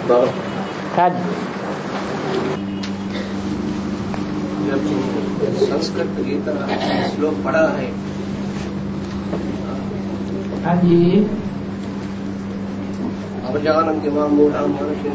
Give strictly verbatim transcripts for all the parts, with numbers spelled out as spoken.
हाँ जब संस्कृत गीता श्लोक पढ़ा है, हाँ जी, अवजानन्ति मां मूढ़ा मनुष्य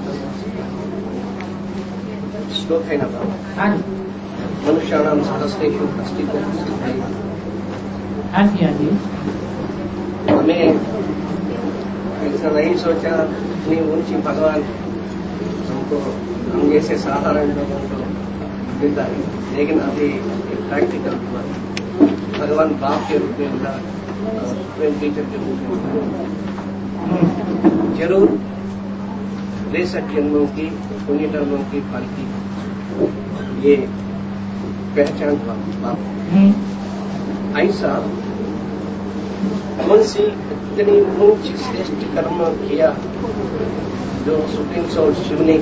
श्लोक है ना बाबा? हाँ जी, मनुष्याणाम सहस्रेषु कश्चित् सिद्धयः। हाँ जी, हाँ जी। हमें ऐसा नहीं सोचा इतनी ऊंची भगवान हमको हम जैसे साधारण लोगों को देता है, लेकिन अभी एक प्रैक्टिकल हुआ भगवान बाप के रूप में मिला, प्रेम टीचर के रूप में मिला। जरूर तिरसठ जन्मों की पुण्य कर्मों की फल की ये पहचान हुआ बाप। ऐसा कौन सी इतनी ऊंची श्रेष्ठ कर्म किया जो सुप्रीम सोल शिव ने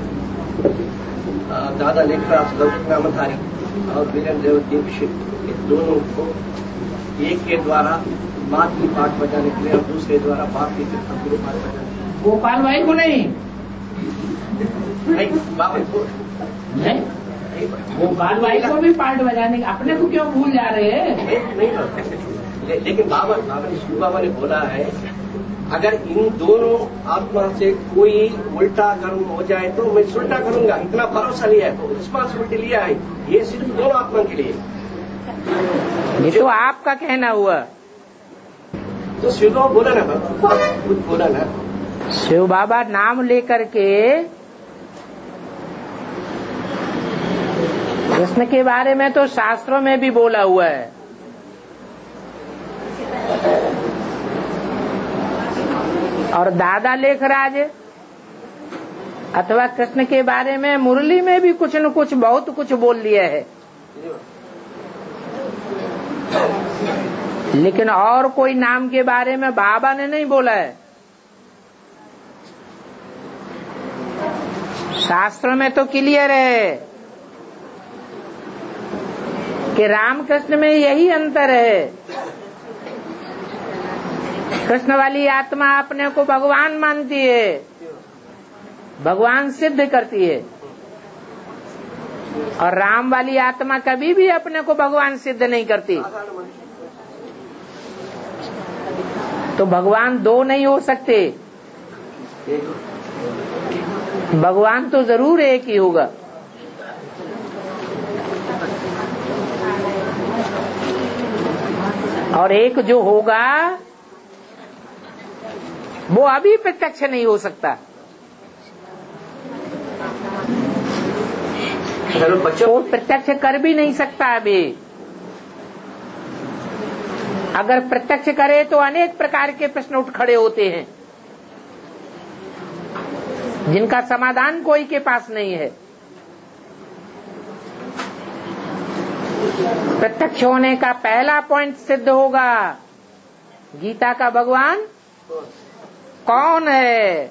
दादा लेखराज लौकिक नामधारी और वीरेंद्र देव दीक्षित ये दोनों को एक के द्वारा माँ की पाठ बजाने के लिए और दूसरे द्वारा बाप की गुरु पाठ बजाने के लिए। गोपाल भाई को नहीं, नहीं बाबा को नहीं, गोपाल भाई को भी पाठ बजाने, अपने को क्यों भूल जा रहे हैं? नहीं, नहीं, लेकिन बाबा बाबा शिव बाबा ने बोला है अगर इन दोनों आत्मा से कोई उल्टा कर्म हो जाए तो मैं उल्टा करूंगा, इतना भरोसा लिया है, तो रिस्पॉन्सिबिलिटी लिया है, ये सिर्फ दोनों आत्मा के लिए। ये तो आपका कहना हुआ। तो शिव बाबा बोला ना बाबा, कुछ बोला ना शिव बाबा नाम लेकर के कृष्ण के बारे में तो शास्त्रों में भी बोला हुआ है। और दादा लेखराज अथवा कृष्ण के बारे में मुरली में भी कुछ न कुछ बहुत कुछ बोल लिया है, लेकिन और कोई नाम के बारे में बाबा ने नहीं बोला है। शास्त्र में तो क्लियर है कि राम कृष्ण में यही अंतर है। कृष्ण वाली आत्मा अपने को भगवान मानती है, भगवान सिद्ध करती है, और राम वाली आत्मा कभी भी अपने को भगवान सिद्ध नहीं करती। तो भगवान दो नहीं हो सकते, भगवान तो जरूर एक ही होगा। और एक जो होगा वो अभी प्रत्यक्ष नहीं हो सकता। वो प्रत्यक्ष कर भी नहीं सकता अभी। अगर प्रत्यक्ष करे तो अनेक प्रकार के प्रश्न उठ खड़े होते हैं जिनका समाधान कोई के पास नहीं है। प्रत्यक्ष होने का पहला पॉइंट सिद्ध होगा, गीता का भगवान कौन है,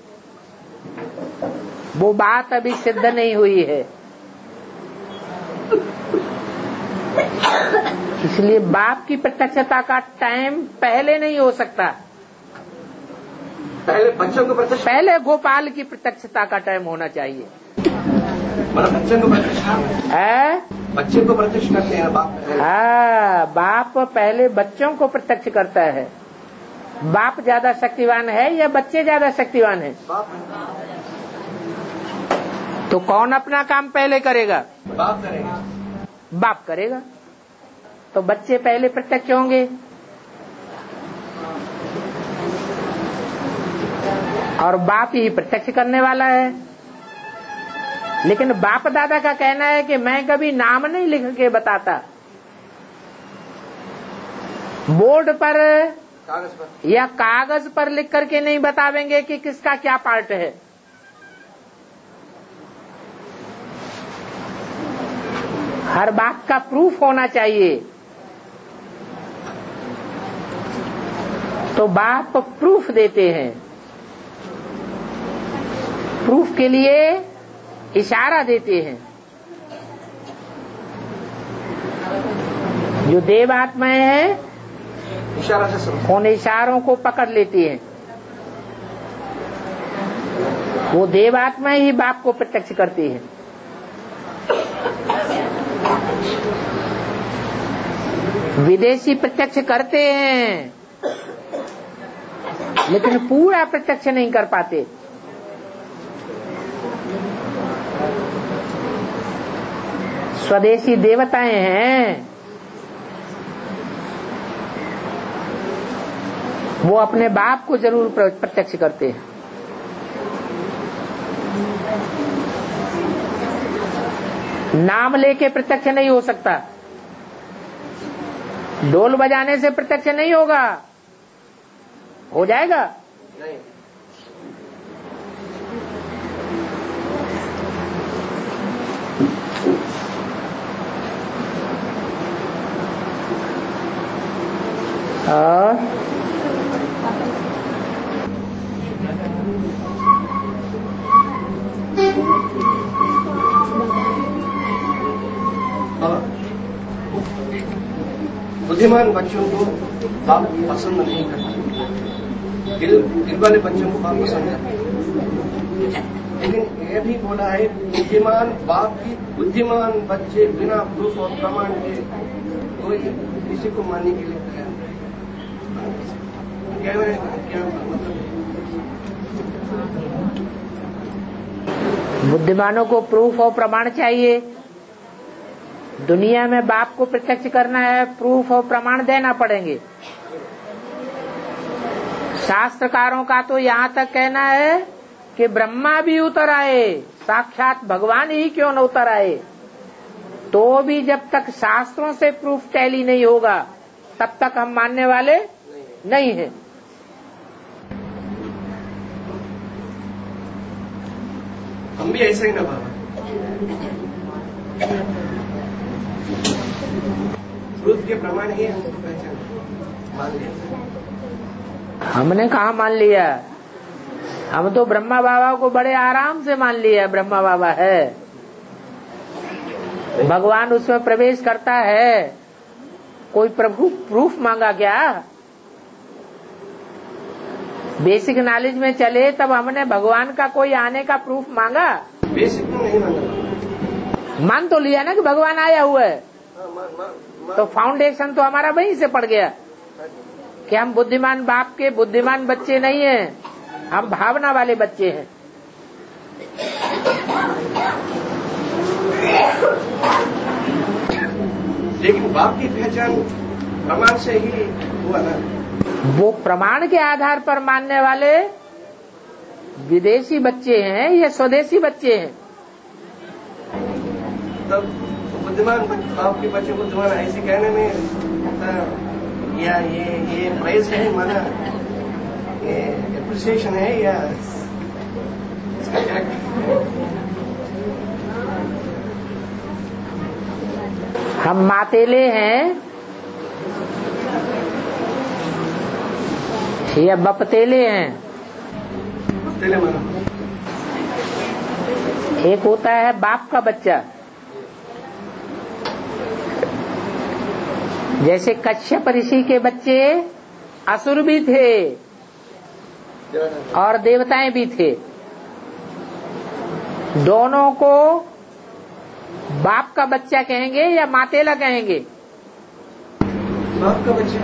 वो बात अभी सिद्ध नहीं हुई है। इसलिए बाप की प्रत्यक्षता का टाइम पहले नहीं हो सकता। पहले बच्चों को प्रत्यक्ष, पहले गोपाल की प्रत्यक्षता का टाइम होना चाहिए। बच्चों को प्रत्यक्ष है, बच्चे को प्रत्यक्ष करते हैं बाप। हाँ, बाप पहले बच्चों को प्रत्यक्ष करता है। बाप ज्यादा शक्तिवान है या बच्चे ज्यादा शक्तिवान है? बाप। तो कौन अपना काम पहले करेगा? बाप करेगा। बाप करेगा। तो बच्चे पहले प्रत्यक्ष होंगे, और बाप ही प्रत्यक्ष करने वाला है। लेकिन बाप दादा का कहना है कि मैं कभी नाम नहीं लिख के बताता, बोर्ड पर कागज पर या कागज पर लिख करके नहीं बतावेंगे कि किसका क्या पार्ट है। हर बात का प्रूफ होना चाहिए। तो बाप प्रूफ देते हैं। प्रूफ के लिए इशारा देते हैं। जो देव आत्माएं हैं इशारा से समझ, उन इशारों को पकड़ लेती हैं वो देवात्मा ही बाप को प्रत्यक्ष करती है। विदेशी प्रत्यक्ष करते हैं लेकिन पूरा प्रत्यक्ष नहीं कर पाते। स्वदेशी देवताएं हैं, वो अपने बाप को जरूर प्रत्यक्ष करते हैं। नाम लेके प्रत्यक्ष नहीं हो सकता, ढोल बजाने से प्रत्यक्ष नहीं होगा। हो जाएगा? नहीं। और बुद्धिमान बच्चों को बाप पसंद नहीं करता, दिल दिल वाले बच्चों को बाप पसंद है। लेकिन यह भी बोला है बुद्धिमान बाप की बुद्धिमान बच्चे बिना प्रूफ और प्रमाण के कोई किसी को मानने के लिए तैयार नहीं। क्या क्या मतलब? बुद्धिमानों को प्रूफ और प्रमाण चाहिए। दुनिया में बाप को प्रत्यक्ष करना है, प्रूफ और प्रमाण देना पड़ेंगे। शास्त्रकारों का तो यहाँ तक कहना है कि ब्रह्मा भी उतर आए, साक्षात भगवान ही क्यों न उतर आए, तो भी जब तक शास्त्रों से प्रूफ टैली नहीं होगा तब तक हम मानने वाले नहीं हैं। हम भी ऐसे ही ना बाबा, प्रूफ के प्रमाण ही हमको पहचान मान लिया। हमने कहा मान लिया, हम तो ब्रह्मा बाबा को बड़े आराम से मान लिया। ब्रह्मा बाबा है, भगवान उसमें प्रवेश करता है, कोई प्रभु प्रूफ मांगा क्या? बेसिक नॉलेज में चले तब हमने भगवान का कोई आने का प्रूफ मांगा? बेसिक में नहीं मांगा, मान तो लिया ना कि भगवान आया हुआ है। मा, मा, मा, तो फाउंडेशन तो हमारा वहीं से पड़ गया कि हम बुद्धिमान बाप के बुद्धिमान बच्चे नहीं हैं, हम भावना वाले बच्चे हैं। लेकिन बाप की पहचान प्रमाण से ही हुआ ना। वो प्रमाण के आधार पर मानने वाले विदेशी बच्चे हैं या स्वदेशी बच्चे हैं? तब बुद्धिमान बाप के बच्चे बुद्धिमान ऐसे कहने में या ये ये प्राइज है, माना ये एप्रिसिएशन है या इसका क्या? हम मातेले हैं या बपतेले हैं? तेले माना। एक होता है बाप का बच्चा, जैसे कश्यप ऋषि के बच्चे असुर भी थे और देवताएं भी थे, दोनों को बाप का बच्चा कहेंगे या मातेला कहेंगे? बाप का बच्चा।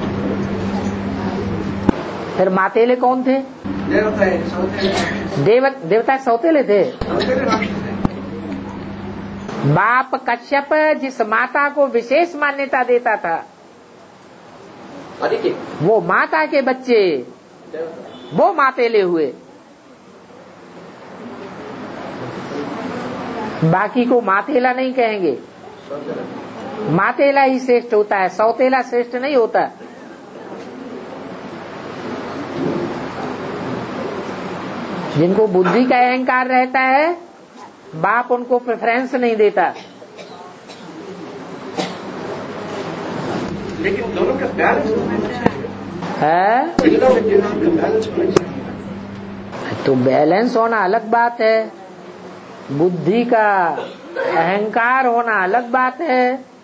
फिर मातेले कौन थे? देवता है, सौतेले। देव देवता सौतेले थे। सौतेले बाप थे। बाप कश्यप जिस माता को विशेष मान्यता देता था, वो माता के बच्चे वो मातेले हुए, बाकी को मातेला नहीं कहेंगे। मातेला ही श्रेष्ठ होता है, सौतेला श्रेष्ठ नहीं होता। जिनको बुद्धि का अहंकार रहता है, बाप उनको प्रेफरेंस नहीं देता। लेकिन दोनों का बैलेंस है, तो बैलेंस होना अलग बात है, बुद्धि का अहंकार होना अलग बात है।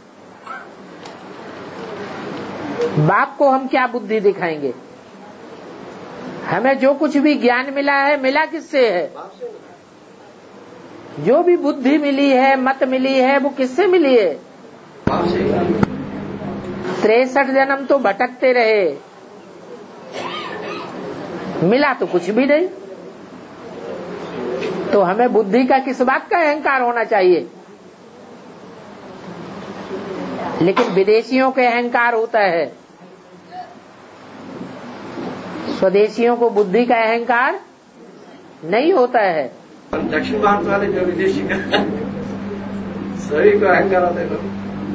बाप को हम क्या बुद्धि दिखाएंगे? हमें जो कुछ भी ज्ञान मिला है, मिला किससे है? जो भी बुद्धि मिली है, मत मिली है, वो किससे मिली है? तिरसठ जन्म तो भटकते रहे, मिला तो कुछ भी नहीं। तो हमें बुद्धि का किस बात का अहंकार होना चाहिए? लेकिन विदेशियों के अहंकार होता है, स्वदेशियों को बुद्धि का अहंकार नहीं होता है। दक्षिण भारत वाले जो विदेशी का सभी को अहंकार होता है।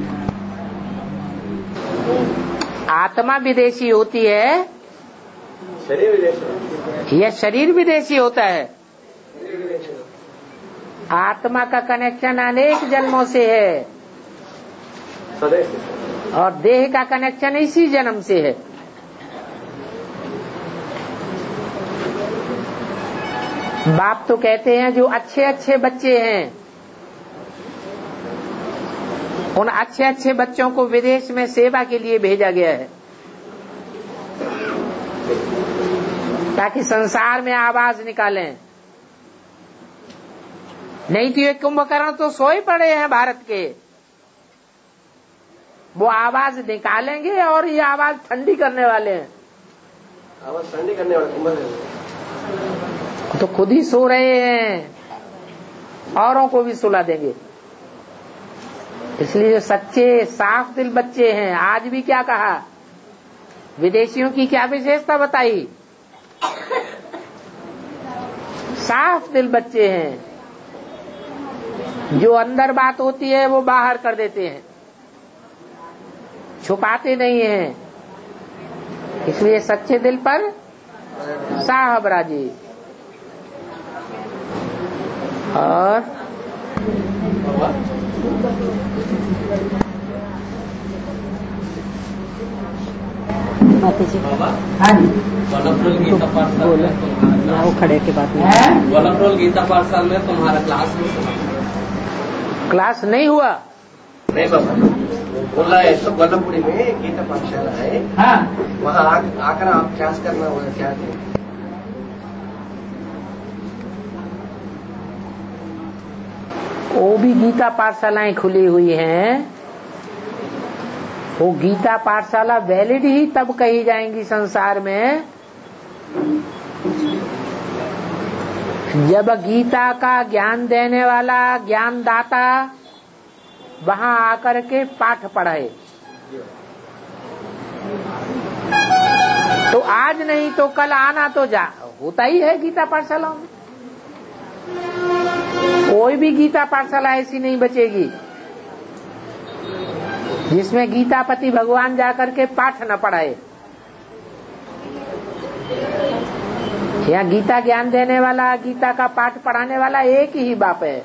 आत्मा विदेशी होती है, शरीर विदेशी, यह शरीर विदेशी होता है। आत्मा का कनेक्शन अनेक जन्मों से है और देह का कनेक्शन इसी जन्म से है। बाप तो कहते हैं जो अच्छे अच्छे बच्चे हैं, उन अच्छे अच्छे बच्चों को विदेश में सेवा के लिए भेजा गया है, ताकि संसार में आवाज निकालें। नहीं तो ये कुंभकर्ण तो सोए पड़े हैं भारत के, वो आवाज निकालेंगे और ये आवाज ठंडी करने वाले हैं। आवाज ठंडी करने वाले कुंभकर्ण तो खुद ही सो रहे हैं, औरों को भी सुला देंगे। इसलिए जो सच्चे साफ दिल बच्चे हैं, आज भी क्या कहा, विदेशियों की क्या विशेषता बताई? साफ दिल बच्चे हैं, जो अंदर बात होती है वो बाहर कर देते हैं, छुपाते नहीं हैं। इसलिए सच्चे दिल पर साहब राजी। और हाँ जी, बोलो, वो खड़े के बात में वलमरोल गीता पाठशाला में तुम्हारा क्लास में क्लास नहीं हुआ? नहीं बाबा, बोला है तो वल्लभपुरी में गीता पाठशाला है। हाँ, वहाँ आकर आप क्लास करना होगा क्या? वो भी गीता पाठशालाएं खुली हुई हैं। वो गीता पाठशाला वैलिड ही तब कही जाएंगी संसार में जब गीता का ज्ञान देने वाला ज्ञानदाता वहां आकर के पाठ पढ़ाए। तो आज नहीं तो कल आना तो जा होता ही है गीता पाठशाला में। कोई भी गीता पाठशाला ऐसी नहीं बचेगी जिसमें गीतापति भगवान जाकर के पाठ न पढ़ाए। यहाँ गीता ज्ञान देने वाला, गीता का पाठ पढ़ाने वाला एक ही बाप है।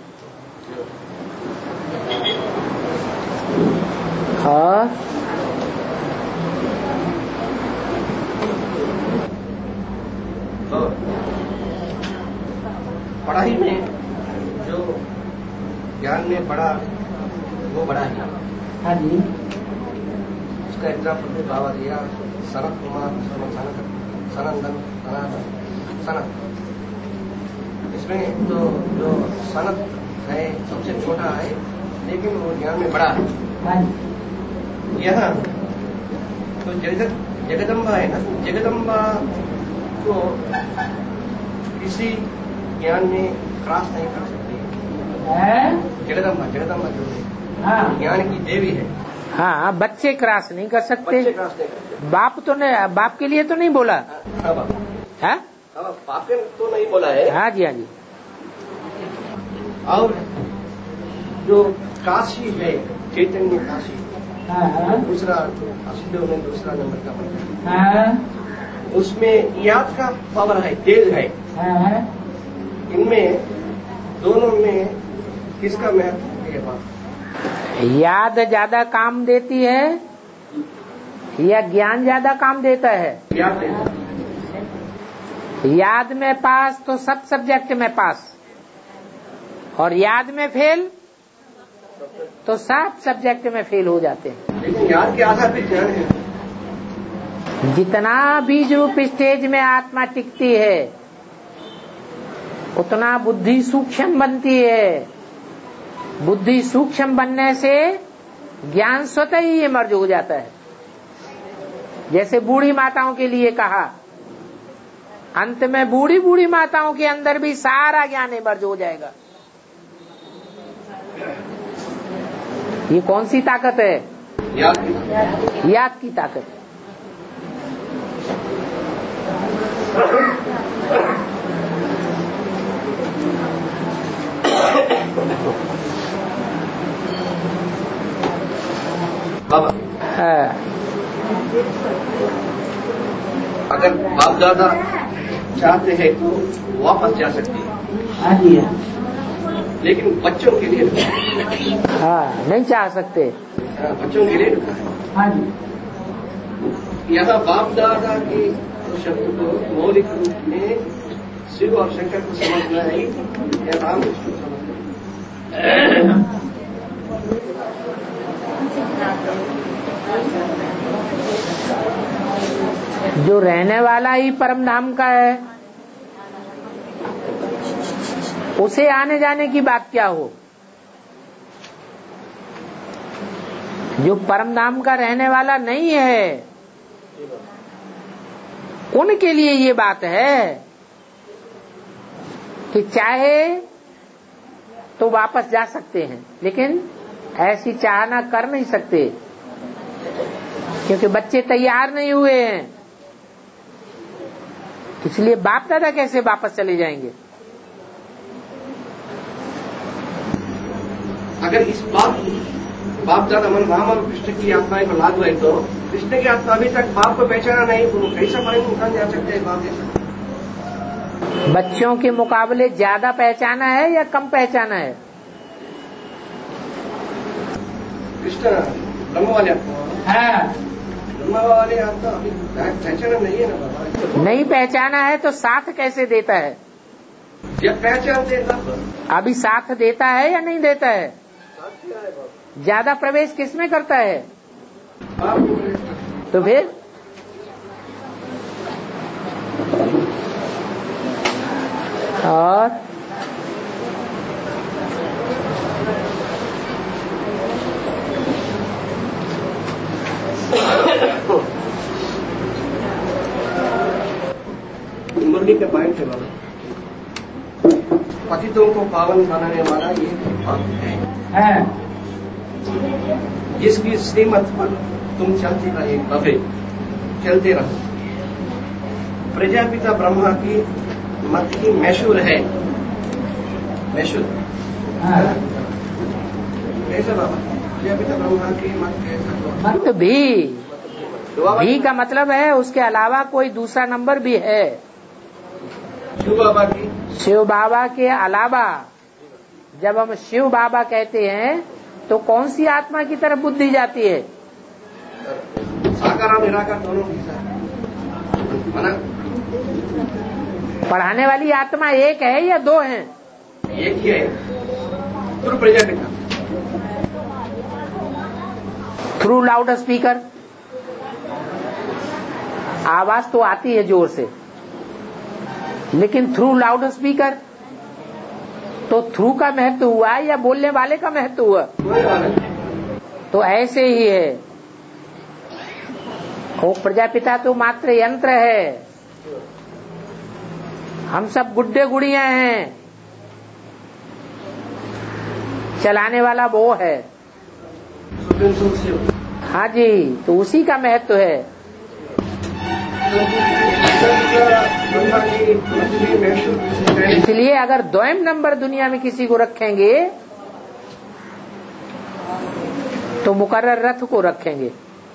हाँ, तो पढ़ाई में जो ज्ञान में बड़ा वो बड़ा है। हाँ जी, उसका एग्जाम्पल भी बाबा दिया, सनत कुमार, सनंदन, सनातन, सनत। इसमें तो जो सनत है सबसे छोटा है, लेकिन वो ज्ञान में बड़ा है। हाँ जी, यह तो जगत जगदम्बा है ना, जगदम्बा को किसी ज्ञान में क्रॉस नहीं कर सकती। जगदम्बा जगदम्बा जो है हाँ, ज्ञान की देवी है। हाँ, बच्चे क्रॉस नहीं कर सकते। बच्चे क्रॉस नहीं करते। बाप तो नहीं, बाप के लिए तो नहीं बोला। हाँ बाबा, है? हाँ बाप ने तो नहीं बोला है। हाँ जी, हाँ जी। और जो काशी है, चैतन्य काशी, हाँ, दूसरा काशीदेव में दूसरा नंबर का बना, हाँ, उसमें याद का पावर है, तेज है। हाँ, इनमें दोनों में किसका महत्व है बाप? याद ज्यादा काम देती है या ज्ञान ज्यादा काम देता है? याद देता। याद में पास तो सब सब्जेक्ट में पास, और याद में फेल तो सब सब्जेक्ट में फेल हो जाते हैं। लेकिन याद के आधार पर ज्ञान है। जितना बीज रूप स्टेज में आत्मा टिकती है उतना बुद्धि सूक्ष्म बनती है। बुद्धि सूक्ष्म बनने से ज्ञान स्वतः ही ये मर्ज हो जाता है। जैसे बूढ़ी माताओं के लिए कहा, अंत में बूढ़ी बूढ़ी माताओं के अंदर भी सारा ज्ञान मर्ज हो जाएगा। ये कौन सी ताकत है? याद की याद की ताकत। बाबा, अगर बाप दादा चाहते हैं तो वापस जा सकते हैं, लेकिन बच्चों के लिए हाँ नहीं चाह सकते। बच्चों के लिए यहाँ बाप दादा के शब्द को मौलिक रूप में शिव और शंकर को समझना है या राम को समझना है। जो रहने वाला ही परम धाम का है, उसे आने जाने की बात क्या हो। जो परम धाम का रहने वाला नहीं है, उनके लिए ये बात है कि चाहे तो वापस जा सकते हैं, लेकिन ऐसी चाहना कर नहीं सकते, क्योंकि बच्चे तैयार नहीं हुए हैं। इसलिए बाप दादा कैसे वापस चले जाएंगे। अगर इस बात बाप दादा मन राम और कृष्ण की आत्माएं को लागू है, तो कृष्ण की आत्मा अभी तक बाप को पहचाना नहीं, तो कैसा पढ़ेंगे इंसान जा सकते हैं बाप जैसा। बच्चों के मुकाबले ज्यादा पहचाना है या कम पहचाना है? कृष्ण ब्रह्म वाले आत्मा, ब्रह्म वाले आत्मा अभी पहचाना नहीं है ना बाबा। नहीं पहचाना है तो साथ कैसे देता है? जब पहचान देता अभी साथ देता है या नहीं देता है? ज्यादा प्रवेश किसमें करता है? तो फिर और मुरली के पॉइंट है बाबा, पतितों को पावन बनाने वाला ये भक्त है, जिसकी श्रीमत पर तुम चलते रहे कभी चलते रहो। प्रजापिता ब्रह्मा की मत की मैशूर है, मैशूर कैसे बाबा? प्रजापिता ब्रह्मा की मत कैसा? मत भी भी का मतलब है उसके अलावा कोई दूसरा नंबर भी है। शिव बाबा की शिव बाबा के अलावा जब हम शिव बाबा कहते हैं तो कौन सी आत्मा की तरफ बुद्धि जाती है? साकार और निराकार दोनों की मना। पढ़ाने वाली आत्मा एक है या दो हैं? एक ही है, through Prajapita, through loud speaker. आवाज तो आती है जोर से, लेकिन थ्रू लाउड स्पीकर तो थ्रू का महत्व हुआ या बोलने वाले का महत्व हुआ? तो ऐसे ही है, वो प्रजापिता तो मात्र यंत्र है, हम सब गुड्डे गुड़िया हैं, चलाने वाला वो है। हाँ जी, तो उसी का महत्व है। इसलिए अगर द्वयम नंबर दुनिया में किसी को रखेंगे तो मुकर्रर रथ को रखेंगे।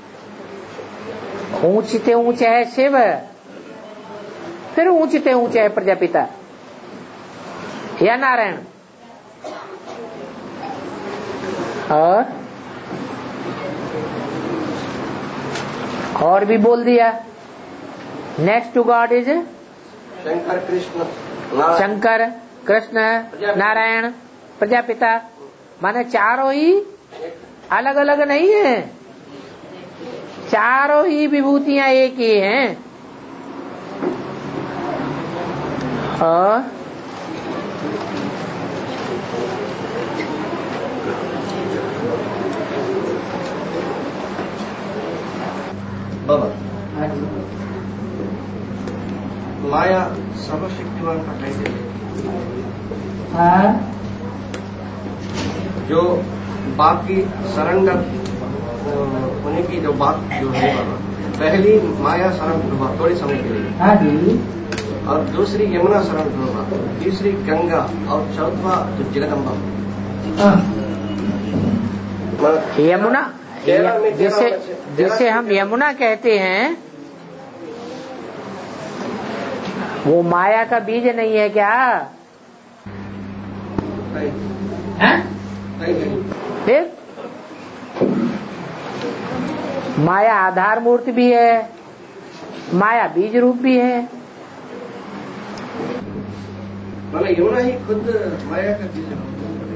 ऊंचते ऊंचे है शिव, फिर ऊंचते ऊंचे है प्रजापिता या नारायण। और और भी बोल दिया, next to God is Shankar Krishna Shankar Krishna Narayan Prajapita. माने चारों ही अलग अलग नहीं है, चारों ही विभूतियां एक ही हैं। और माया सर्वशक्तिवान का कैसे हाँ? जो बाप की सरेंडर होने की जो बात जो है पहली माया शरण हुआ थोड़े समय के लिए। हाँ जी। और दूसरी यमुना शरण हुआ, तीसरी गंगा और चौथा जो जगदम्बा। यमुना जिसे जिसे हम यमुना कहते हैं वो माया का बीज नहीं है क्या? नहीं, नहीं। फिर माया आधार मूर्ति भी है, माया बीज रूप भी है। माना यमुना ही खुद माया का बीज है।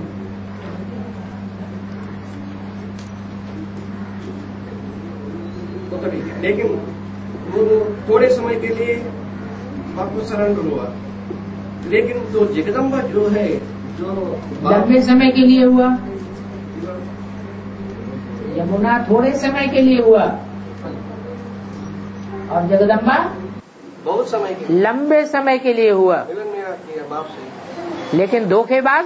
तो ठीक है, लेकिन वो थोड़े समय के लिए आपको सरेंडर हुआ, लेकिन जो जगदम्बा जो है जो लंबे समय के लिए हुआ, यमुना थोड़े समय के लिए हुआ और जगदम्बा बहुत समय के लंबे समय के लिए हुआ। मिलन मेरा किया बाप से, लेकिन धोखेबाज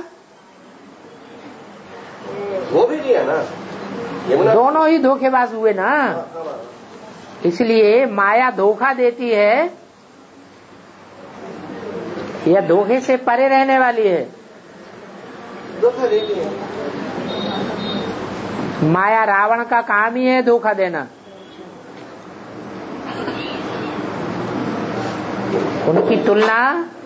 वो भी किया ना, यमुना दोनों ही धोखेबाज हुए ना। इसलिए माया धोखा देती है या धोखे से परे रहने वाली है। धोखा देती है। माया रावण का काम ही है धोखा देना। उनकी तुलना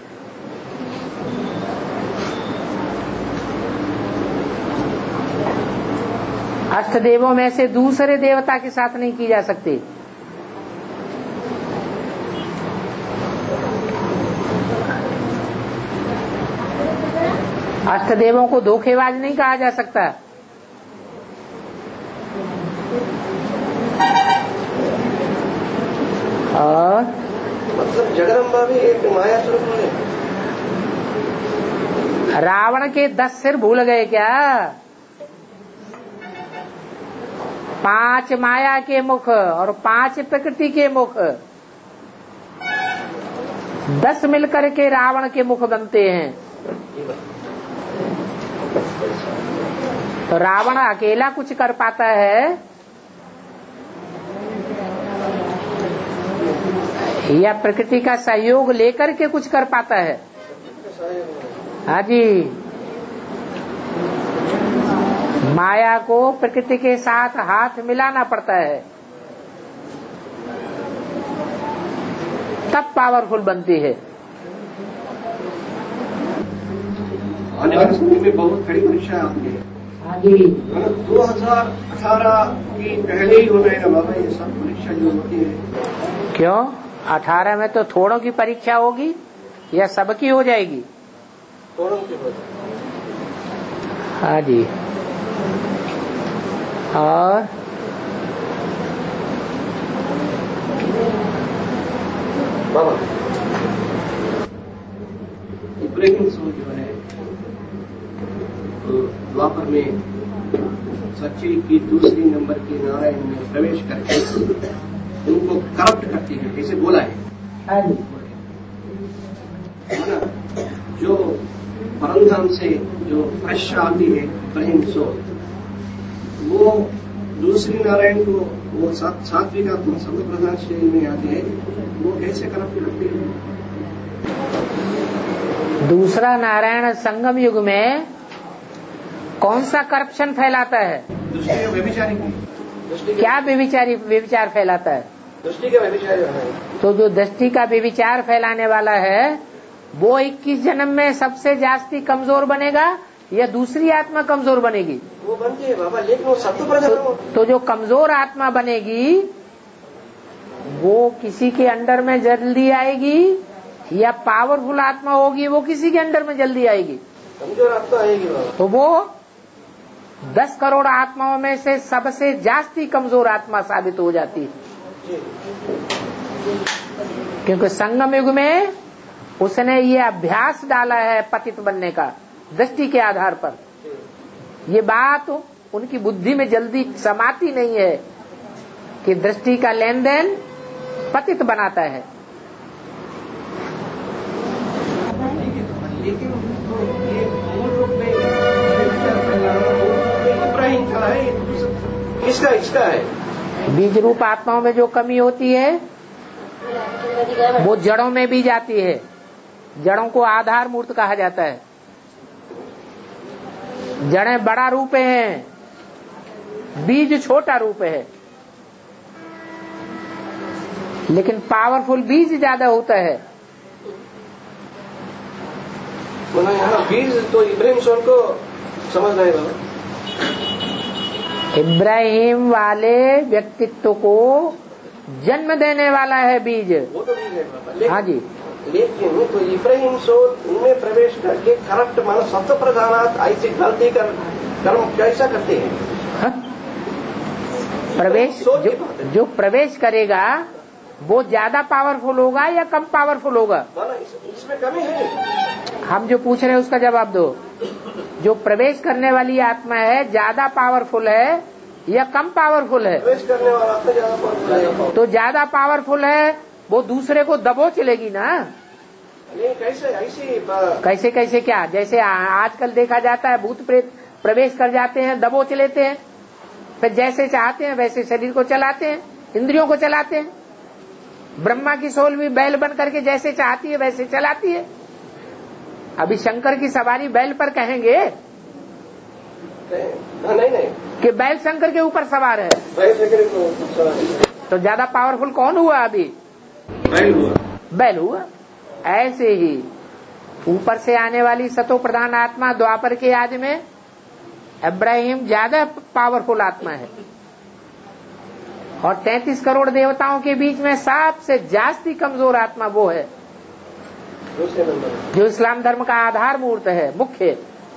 अष्टदेवों में से दूसरे देवता के साथ नहीं की जा सकती। अष्टदेवों को धोखेबाज नहीं कहा जा सकता। और मतलब जगदम्बा भी एक माया स्वरूप है। रावण के दस सिर भूल गए क्या? पांच माया के मुख और पांच प्रकृति के मुख, दस मिलकर के रावण के मुख बनते हैं। तो रावण अकेला कुछ कर पाता है या प्रकृति का सहयोग लेकर के कुछ कर पाता है? हाँ जी, माया को प्रकृति के साथ हाथ मिलाना पड़ता है, तब पावरफुल बनती है। आने वाले समय में बहुत बड़ी परीक्षा आती है। हाँ जी, दो हजार अठारह की पहले ही होना है ना बाबा, ये सब परीक्षा जो होती है। क्यों? अठारह में तो थोड़ों की परीक्षा होगी या सबकी हो जाएगी? थोड़ों की होती। हाँ जी। और बाबा ब्रेकिंग सोच जो है द्वापर में सच्ची की दूसरी नंबर की नारायण में प्रवेश करके उनको करप्ट करती है, जैसे बोला है। हाँ जी। जो परमधाम से जो फ्रेश आती है प्रेम सो, वो दूसरी नारायण को वो सात, सात्विक आत्मा सर्व प्रधान श्रेणी में आती है, वो कैसे करप्ट करती है? दूसरा नारायण संगम युग में कौन सा करप्शन फैलाता है? दृष्टि का व्यभिचारी की क्या व्यभिचारी व्यभिचार फैलाता है? दृष्टि का व्यभिचारी है। तो जो दृष्टि का व्यभिचार फैलाने वाला है वो इक्कीस जन्म में सबसे जास्ती कमजोर बनेगा या दूसरी आत्मा कमजोर बनेगी? वो बनती है बाबा, लेकिन वो सब तो प्रधान हो। तो जो कमजोर आत्मा बनेगी वो किसी के अंडर में जल्दी आएगी या पावरफुल आत्मा होगी वो किसी के अंडर में जल्दी आएगी? कमजोर आत्मा आएगी बाबा। तो वो दस करोड़ आत्माओं में से सबसे जास्ती कमजोर आत्मा साबित हो जाती है, क्योंकि संगम युग में उसने ये अभ्यास डाला है पतित बनने का दृष्टि के आधार पर। ये बात उनकी बुद्धि में जल्दी समाती नहीं है कि दृष्टि का लेन देन पतित बनाता है। है, किसका इसका है? बीज रूप आत्माओं में जो कमी होती है वो जड़ों में भी जाती है। जड़ों को आधार मूर्त कहा जाता है। जड़ें बड़ा रूप है, बीज छोटा रूप है, लेकिन पावरफुल बीज ज्यादा होता है। यहाँ बीज तो इब्राहिम सोल को समझना है बाबा। इब्राहिम वाले व्यक्तित्व को जन्म देने वाला है बीज। वो तो बीज है बाबा। हाँ जी, लेकिन तो इब्राहिम सोल उनमें प्रवेश करके करप्ट मानो सत्य प्रधानात ऐसी गलती कर कर्म कैसा करते हैं? हाँ? प्रवेश जो, जो प्रवेश करेगा वो ज्यादा पावरफुल होगा या कम पावरफुल होगा? इस, इसमें कमी है। हम जो पूछ रहे हैं उसका जवाब दो। जो प्रवेश करने वाली आत्मा है ज्यादा पावरफुल है या कम पावरफुल है? प्रवेश करने वाला आत्मा ज्यादा पावरफुल है। तो ज्यादा पावरफुल है वो दूसरे को दबोच लेगी ना। नहीं, कैसे ऐसी कैसे कैसे क्या? जैसे आजकल देखा जाता है भूत प्रेत प्रवेश कर जाते हैं, दबोच लेते हैं, फिर जैसे चाहते हैं वैसे शरीर को चलाते हैं, इंद्रियों को चलाते हैं। ब्रह्मा की सोल भी बैल बन करके जैसे चाहती है वैसे चलाती है। अभी शंकर की सवारी बैल पर कहेंगे नहीं नहीं, नहीं। कि बैल शंकर के ऊपर सवार है, बैल शंकर के ऊपर सवार है। तो ज्यादा पावरफुल कौन हुआ? अभी बैल हुआ। बैल हुआ। ऐसे ही ऊपर से आने वाली सतो प्रधान आत्मा द्वापर के आदि में इब्राहिम ज्यादा पावरफुल आत्मा है, और तैंतीस करोड़ देवताओं के बीच में सबसे जास्ती कमजोर आत्मा वो है जो इस्लाम धर्म का आधार मूर्त है, मुख्य।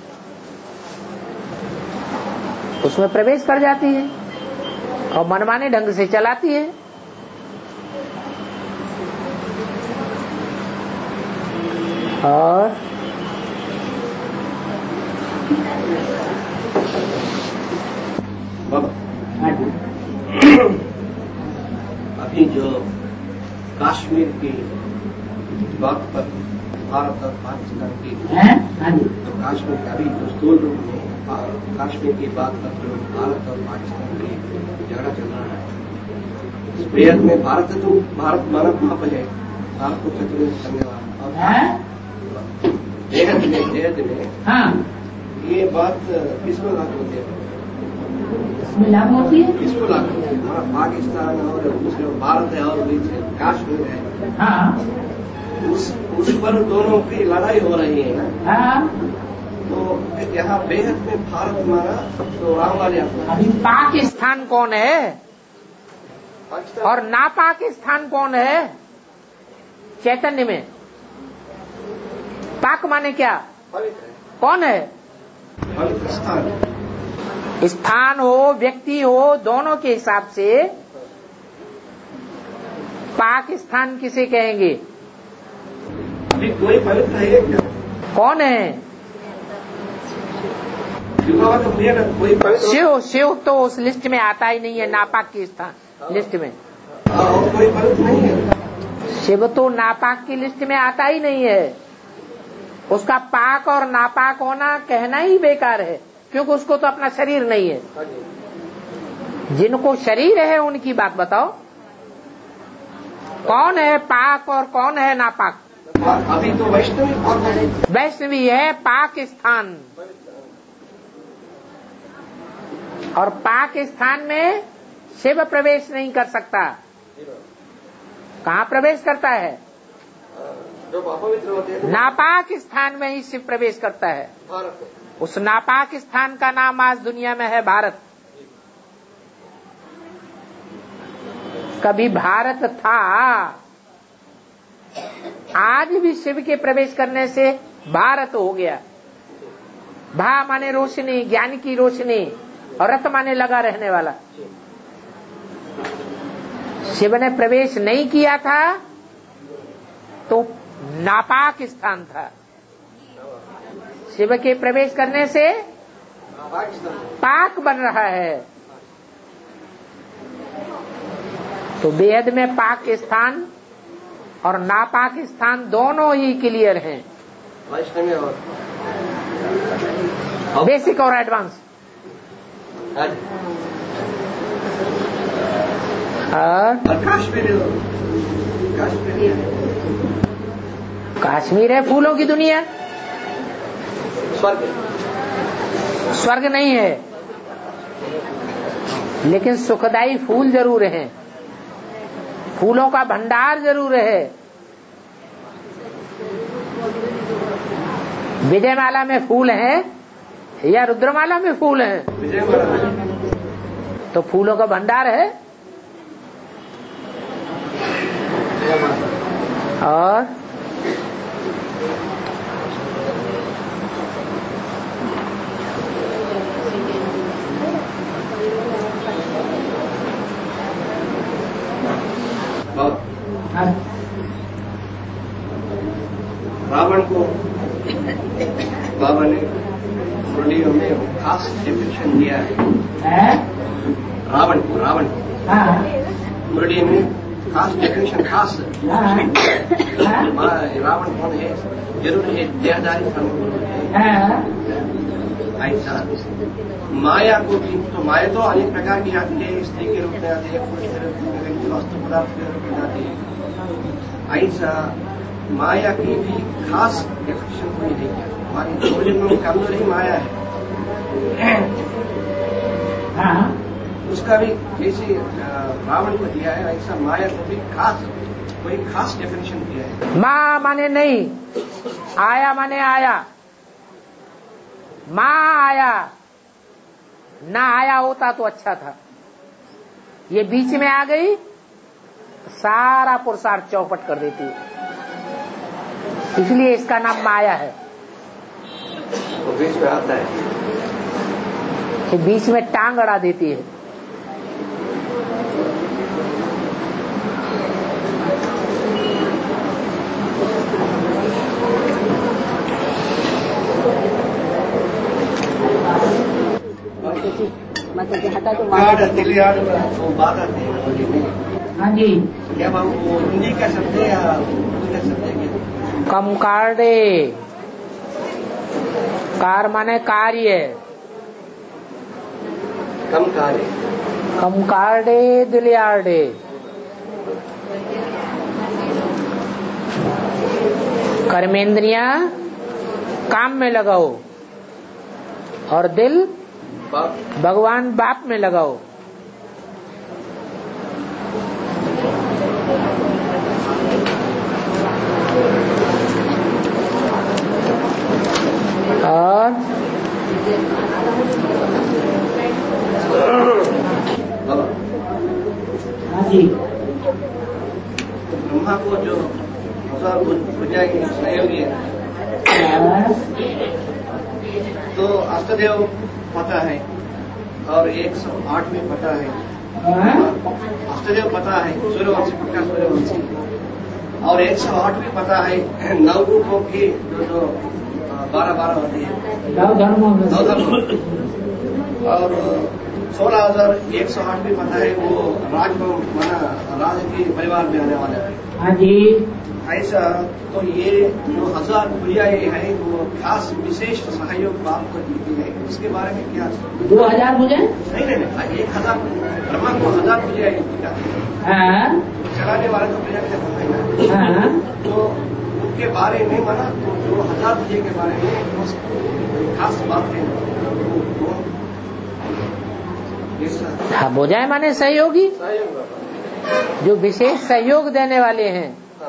उसमें प्रवेश कर जाती है और मनमाने ढंग से चलाती है। और अभी जो कश्मीर की बात पर भारत और पाकिस्तान की, तो कश्मीर का अभी जो स्थूल रूप में कश्मीर की बात पर जो भारत और पाकिस्तान की झगड़ा चल रहा है, इस बेहद में भारत तो भारत मानव वहां पर है, भारत को प्रतिनिधित्व करने वाला, बेहद में बेहद में हाँ, ये बात किसको लागू होती है? इसमें लागू होती है, किसको लागू होती है? हमारा पाकिस्तान और दूसरे भारत है और कश्मीर है, हाँ, उस उस पर दोनों की लड़ाई हो रही है ना। हाँ। तो यहाँ बेहद में भारत हमारा तो राम वाले अभी पाकिस्तान कौन है पाकिस्तान और ना पाकिस्तान कौन है? चैतन्य में पाक माने क्या? पवित्र है, कौन है? पवित्र स्थान, स्थान हो व्यक्ति हो, दोनों के हिसाब से पाकिस्तान किसे कहेंगे? अभी कोई पवित्र है क्या? कौन है? युवा तो कोई पवित्र शिव। शिव तो उस लिस्ट में आता ही नहीं है, नापाक की स्थान लिस्ट में। और कोई पवित्र नहीं है। शिव तो नापाक की लिस्ट में आता ही नहीं है। उसका पाक और नापाक होना कहना ही बेकार है, क्योंकि उसको तो अपना शरीर नहीं है। जिनको शरीर है उनकी बात बताओ, कौन है पाक और कौन है नापाक? अभी तो वैष्णवी वैष्णवी है पाकिस्तान, और पाकिस्तान में शिव प्रवेश नहीं कर सकता। कहाँ प्रवेश करता है? जो अपवित्र होते हैं नापाक स्थान में ही शिव प्रवेश करता है। भारत में। उस नापाक स्थान का नाम आज दुनिया में है भारत। कभी भारत था, आज भी शिव के प्रवेश करने से भारत हो गया। भा माने रोशनी, ज्ञान की रोशनी, और रत माने लगा रहने वाला। शिव ने प्रवेश नहीं किया था तो नापाक स्थान था। शिव के प्रवेश करने से पाक बन रहा है। तो बेहद में पाक स्थान और नापाक स्थान दोनों ही क्लियर हैं, वैष्णवी और बेसिक और एडवांस। और काश्मीर काश्मीर काश्मीर है फूलों की दुनिया, स्वर्ग स्वर्ग नहीं है, लेकिन सुखदायी फूल जरूर हैं, फूलों का भंडार जरूर है। विजयमाला में फूल हैं या रुद्रमाला में फूल हैं? विजयमाला तो फूलों का भंडार है। और रावण को बाबा ने मुरलियों में खास डेफिनेशन दिया है। रावण को रावण मुरली में खास डेफिनेशन खास रावण कौन है, जरूर है देहदारी ऐसा। माया को भी तो माया तो अनेक प्रकार की आती है, स्त्री के रूप में आती है, पुरुष के रूप में, वस्तु पदार्थ के रूप में आती है। ऐसा माया की भी खास डेफिनेशन कोई नहीं है। हमारी दो जन्मों में कमजोर ही माया है, उसका भी जैसे रावण को दिया है ऐसा माया को भी खास कोई खास डेफिनेशन दिया है। माँ माने नहीं, आया माने आया, माँ आया, ना आया होता तो अच्छा था, ये बीच में आ गई सारा पुरुषार्थ चौपट कर देती है, इसलिए इसका नाम माया है। वो बीच में आता है, ये बीच में टांग अड़ा देती है। मतलब कि हटा तो दिलियाड़ वो बात आती है। हाँ जी, जब हम वो हिंदी का शब्द है या उर्दू का शब्द है? कम कार्डे, कार माने कार्य, कम कार्य, कम कार्डे दिलियार्डे। कर्मेंद्रियां काम में लगाओ और दिल भगवान बाप में लगाओ। और हाँ जी, ब्रह्मा को जो हजार पूजा की सहयोगी है तो अष्टदेव पता है और एक सौ आठ में पता है, अष्टदेव पता है, सूर्यवंशी पक्का सूर्यवंशी, और एक सौ आठ में पता है नौ रूपों की जो जो बारह बारह होती है, नौ धर्मों में, नौ धर्म, और सोलह हजार एक सौ आठ में पता है वो राज को माना राज के परिवार में आने वाले हैं। हाँ जी, ऐसा तो ये जो हजार भुजाएं हैं वो खास विशेष सहयोग बाप को देती है, इसके बारे में क्या? दो हजार भुजाएं? नहीं नहीं नहीं, एक हजार ब्रह्मा को हजार भुजाएं दिखाती है, चलाने वाले को पूजा करता है, तो उनके बारे में माना तो जो हजार भुजाएं के बारे में खास बात है। हाँ, भुजाएं माने सहयोगी, जो विशेष सहयोग देने वाले हैं,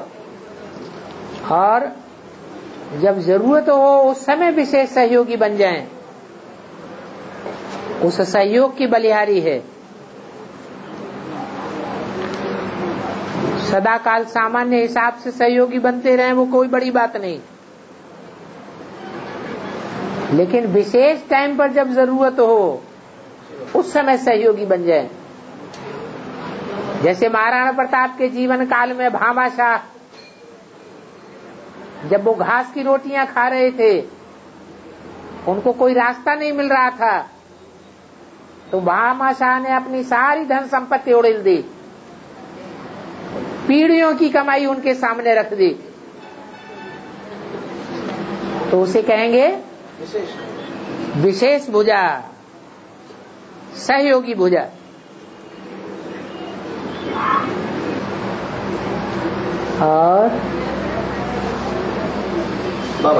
और जब जरूरत हो उस समय विशेष सहयोगी बन जाएं, उस सहयोग की बलिहारी है। सदा काल सामान्य हिसाब से सहयोगी बनते रहे वो कोई बड़ी बात नहीं, लेकिन विशेष टाइम पर जब जरूरत हो उस समय सहयोगी बन जाए। जैसे महाराणा प्रताप के जीवन काल में भामाशाह जब वो घास की रोटियां खा रहे थे, उनको कोई रास्ता नहीं मिल रहा था, तो भामाशाह ने अपनी सारी धन संपत्ति उड़ेल दी, पीढ़ियों की कमाई उनके सामने रख दी, तो उसे कहेंगे विशेष भुजा। सहयोगी भुजा। और बाबा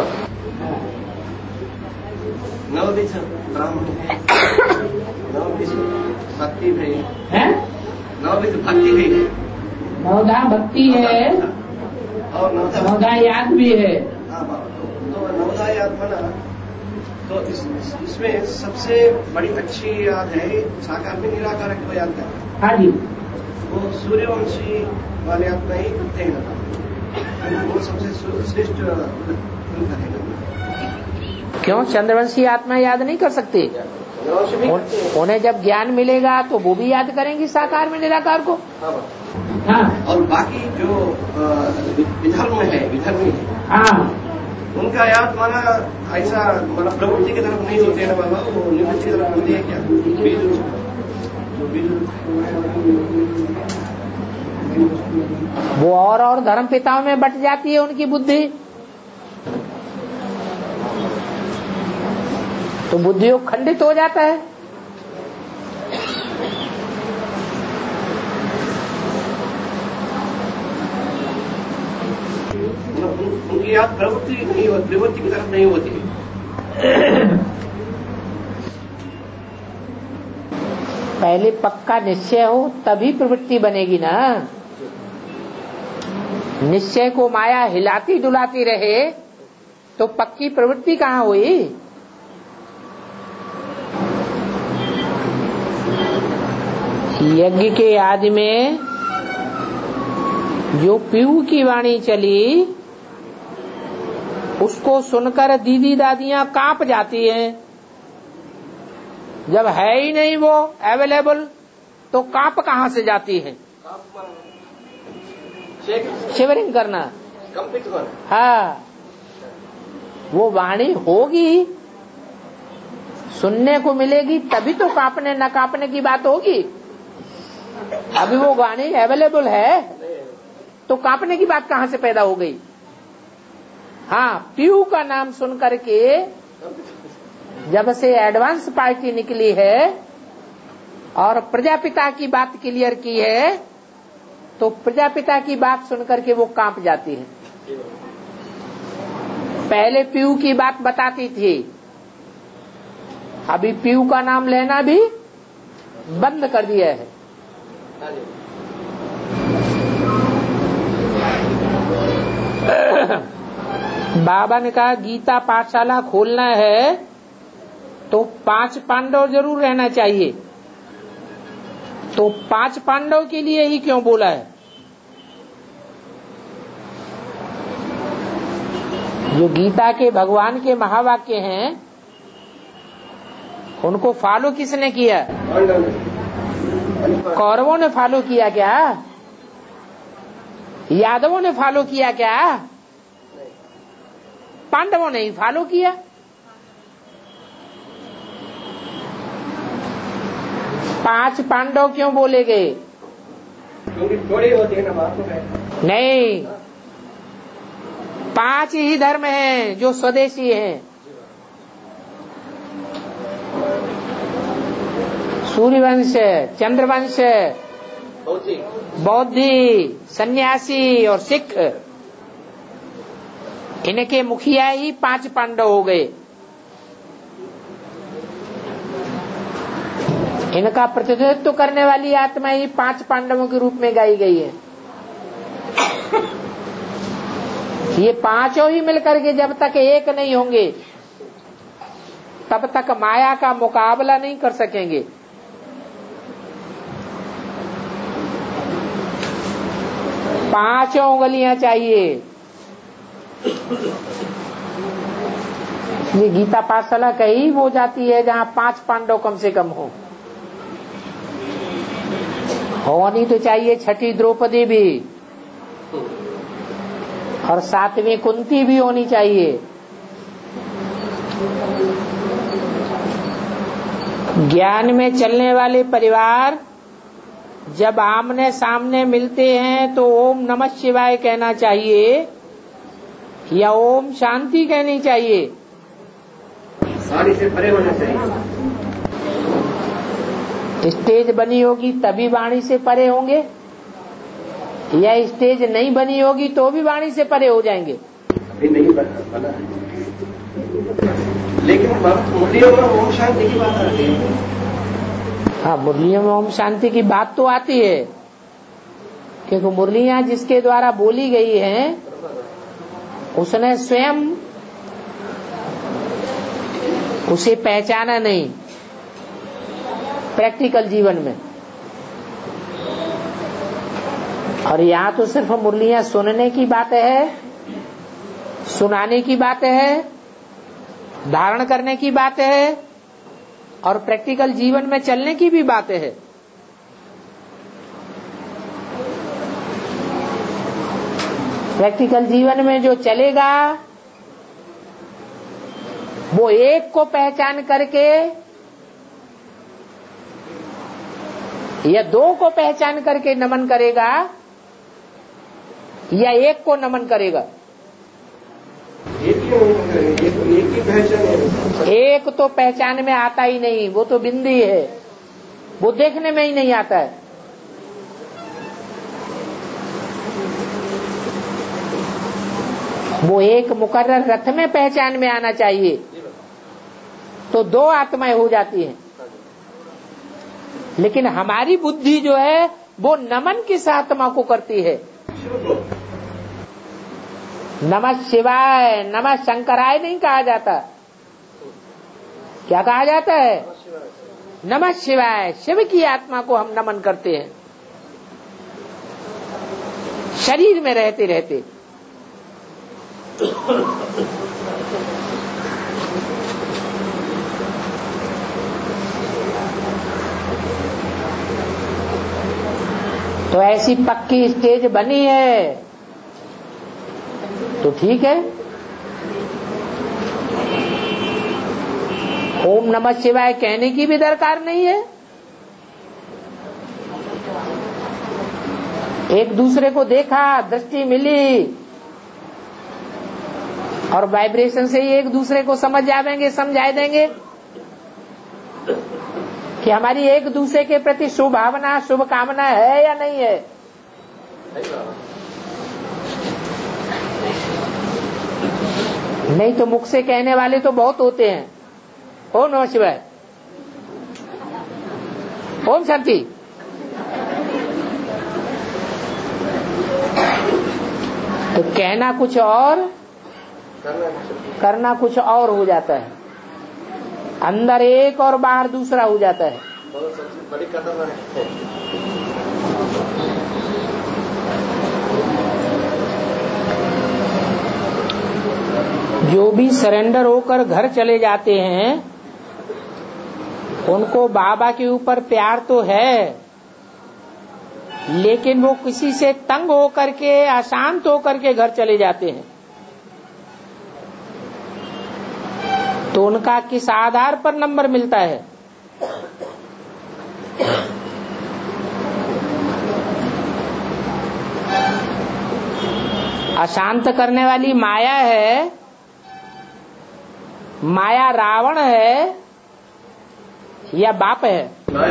नवविध ब्राह्मण नवविध भक्ति भी है, नवविध भक्ति भी है, नवधा भक्ति है और नवधा नवधा याद भी है। हाँ बाबा, तो नवधा याद बना तो इस, इसमें सबसे बड़ी अच्छी याद है साकार में निराकार को याद करना। हाँ जी, वो सूर्यवंशी वाले आत्मा ही नहीं रहता, वो सबसे श्रेष्ठ है। क्यों चंद्रवंशी आत्मा याद नहीं कर सकते? उन, उन्हें जब ज्ञान मिलेगा तो वो भी याद करेंगी साकार में निराकार को। हाँ। और बाकी जो विधर्म है विधर्मी है, हाँ, उनका याद माना ऐसा माना प्रवृत्ति की तरफ नहीं होते ना बाबा, वो निवृत्ति की तरफ होती है क्या? वो और और धर्म पिताओं में बट जाती है उनकी बुद्धि, तो बुद्धि योग खंडित हो जाता है। उनकी याद प्रवृत्ति नहीं होती, प्रवृत्ति की तरफ नहीं होती। पहले पक्का निश्चय हो तभी प्रवृत्ति बनेगी ना। निश्चय को माया हिलाती डुलाती रहे तो पक्की प्रवृत्ति कहाँ हुई? यज्ञ के आदि में जो पीऊ की वाणी चली उसको सुनकर दीदी दादियां कांप जाती हैं। जब है ही नहीं वो अवेलेबल तो कांप कहां से जाती है? शिवरिंग करना, कंपित होना। हाँ, वो वाणी होगी, सुनने को मिलेगी तभी तो कांपने न कांपने की बात होगी। अभी वो वाणी अवेलेबल है तो कांपने की बात कहां से पैदा हो गई? हाँ, पीयू का नाम सुन करके जब से एडवांस पार्टी निकली है और प्रजापिता की बात क्लियर की है तो प्रजापिता की बात सुन करके वो कांप जाती है। पहले पीयू की बात बताती थी, अभी पीयू का नाम लेना भी बंद कर दिया है। बाबा ने कहा गीता पाठशाला खोलना है तो पांच पांडव जरूर रहना चाहिए। तो पांच पांडव के लिए ही क्यों बोला है? जो गीता के भगवान के महावाक्य हैं उनको फॉलो किसने किया? कौरवों ने फॉलो किया क्या? यादवों ने फॉलो किया क्या? पांडवों ने ही फॉलो किया। पांच पांडव क्यों बोले गए? क्योंकि थोड़ी होती है ना बात में। नहीं, पांच ही धर्म हैं जो स्वदेशी हैं। सूर्यवंश, चंद्रवंश, बौद्धि, सन्यासी और सिख, इनके मुखिया ही पांच पांडव हो गए। इनका प्रतिनिधित्व करने वाली आत्मा ही पांच पांडवों के रूप में गाई गई है। ये पांचों ही मिलकर के जब तक एक नहीं होंगे तब तक माया का मुकाबला नहीं कर सकेंगे। पांचों उंगलियां चाहिए। ये गीता पाठशाला कहीं वो जाती है जहां पांच पांडव कम से कम हो। होनी तो चाहिए छठी द्रौपदी भी और सातवीं कुंती भी होनी चाहिए। ज्ञान में चलने वाले परिवार जब आमने सामने मिलते हैं तो ओम नमः शिवाय कहना चाहिए या ओम शांति कहनी चाहिए? सारी से परे होना चाहिए। स्टेज बनी होगी तभी वाणी से परे होंगे, या स्टेज नहीं बनी होगी तो भी वाणी से परे हो जाएंगे? अभी नहीं बना, बना है। लेकिन मुरलियों में ओम शांति की बात आती है। हाँ, मुरलियों में ओम शांति की बात तो आती है, क्योंकि मुरलियां जिसके द्वारा बोली गई हैं उसने स्वयं उसे पहचाना नहीं प्रैक्टिकल जीवन में, और यहाँ तो सिर्फ मुरलियां सुनने की बात है, सुनाने की बात है, धारण करने की बात है, और प्रैक्टिकल जीवन में चलने की भी बात है। प्रैक्टिकल जीवन में जो चलेगा वो एक को पहचान करके या दो को पहचान करके नमन करेगा या एक को नमन करेगा? एक ही नमन करेंगे, एक ही पहचान है। एक तो पहचान में आता ही नहीं, वो तो बिंदी है, वो देखने में ही नहीं आता है। वो एक मुकर्रर रथ में पहचान में आना चाहिए, तो दो आत्माएं हो जाती हैं। लेकिन हमारी बुद्धि जो है वो नमन किस आत्मा को करती है? नमः शिवाय, नमः शंकराय नहीं कहा जाता। क्या कहा जाता है? नमः शिवाय। शिव की आत्मा को हम नमन करते हैं शरीर में रहते रहते। तो ऐसी पक्की स्टेज बनी है तो ठीक है। ओम नमः शिवाय कहने की भी दरकार नहीं है। एक दूसरे को देखा, दृष्टि मिली, और वाइब्रेशन से ही एक दूसरे को समझ जाएंगे, समझा देंगे कि हमारी एक दूसरे के प्रति शुभ भावना, शुभ कामना है या नहीं है। नहीं तो मुख से कहने वाले तो बहुत होते हैं, ओम नमः शिवाय, ओम शांति। तो कहना कुछ और, करना कुछ और हो जाता है। अंदर एक और बाहर दूसरा हो जाता है। बड़ी खतरनाक है। जो भी सरेंडर होकर घर चले जाते हैं उनको बाबा के ऊपर प्यार तो है, लेकिन वो किसी से तंग होकर के, अशांत होकर के घर चले जाते हैं। तो उनका किस आधार पर नंबर मिलता है? अशांत करने वाली माया है, माया रावण है या बाप है?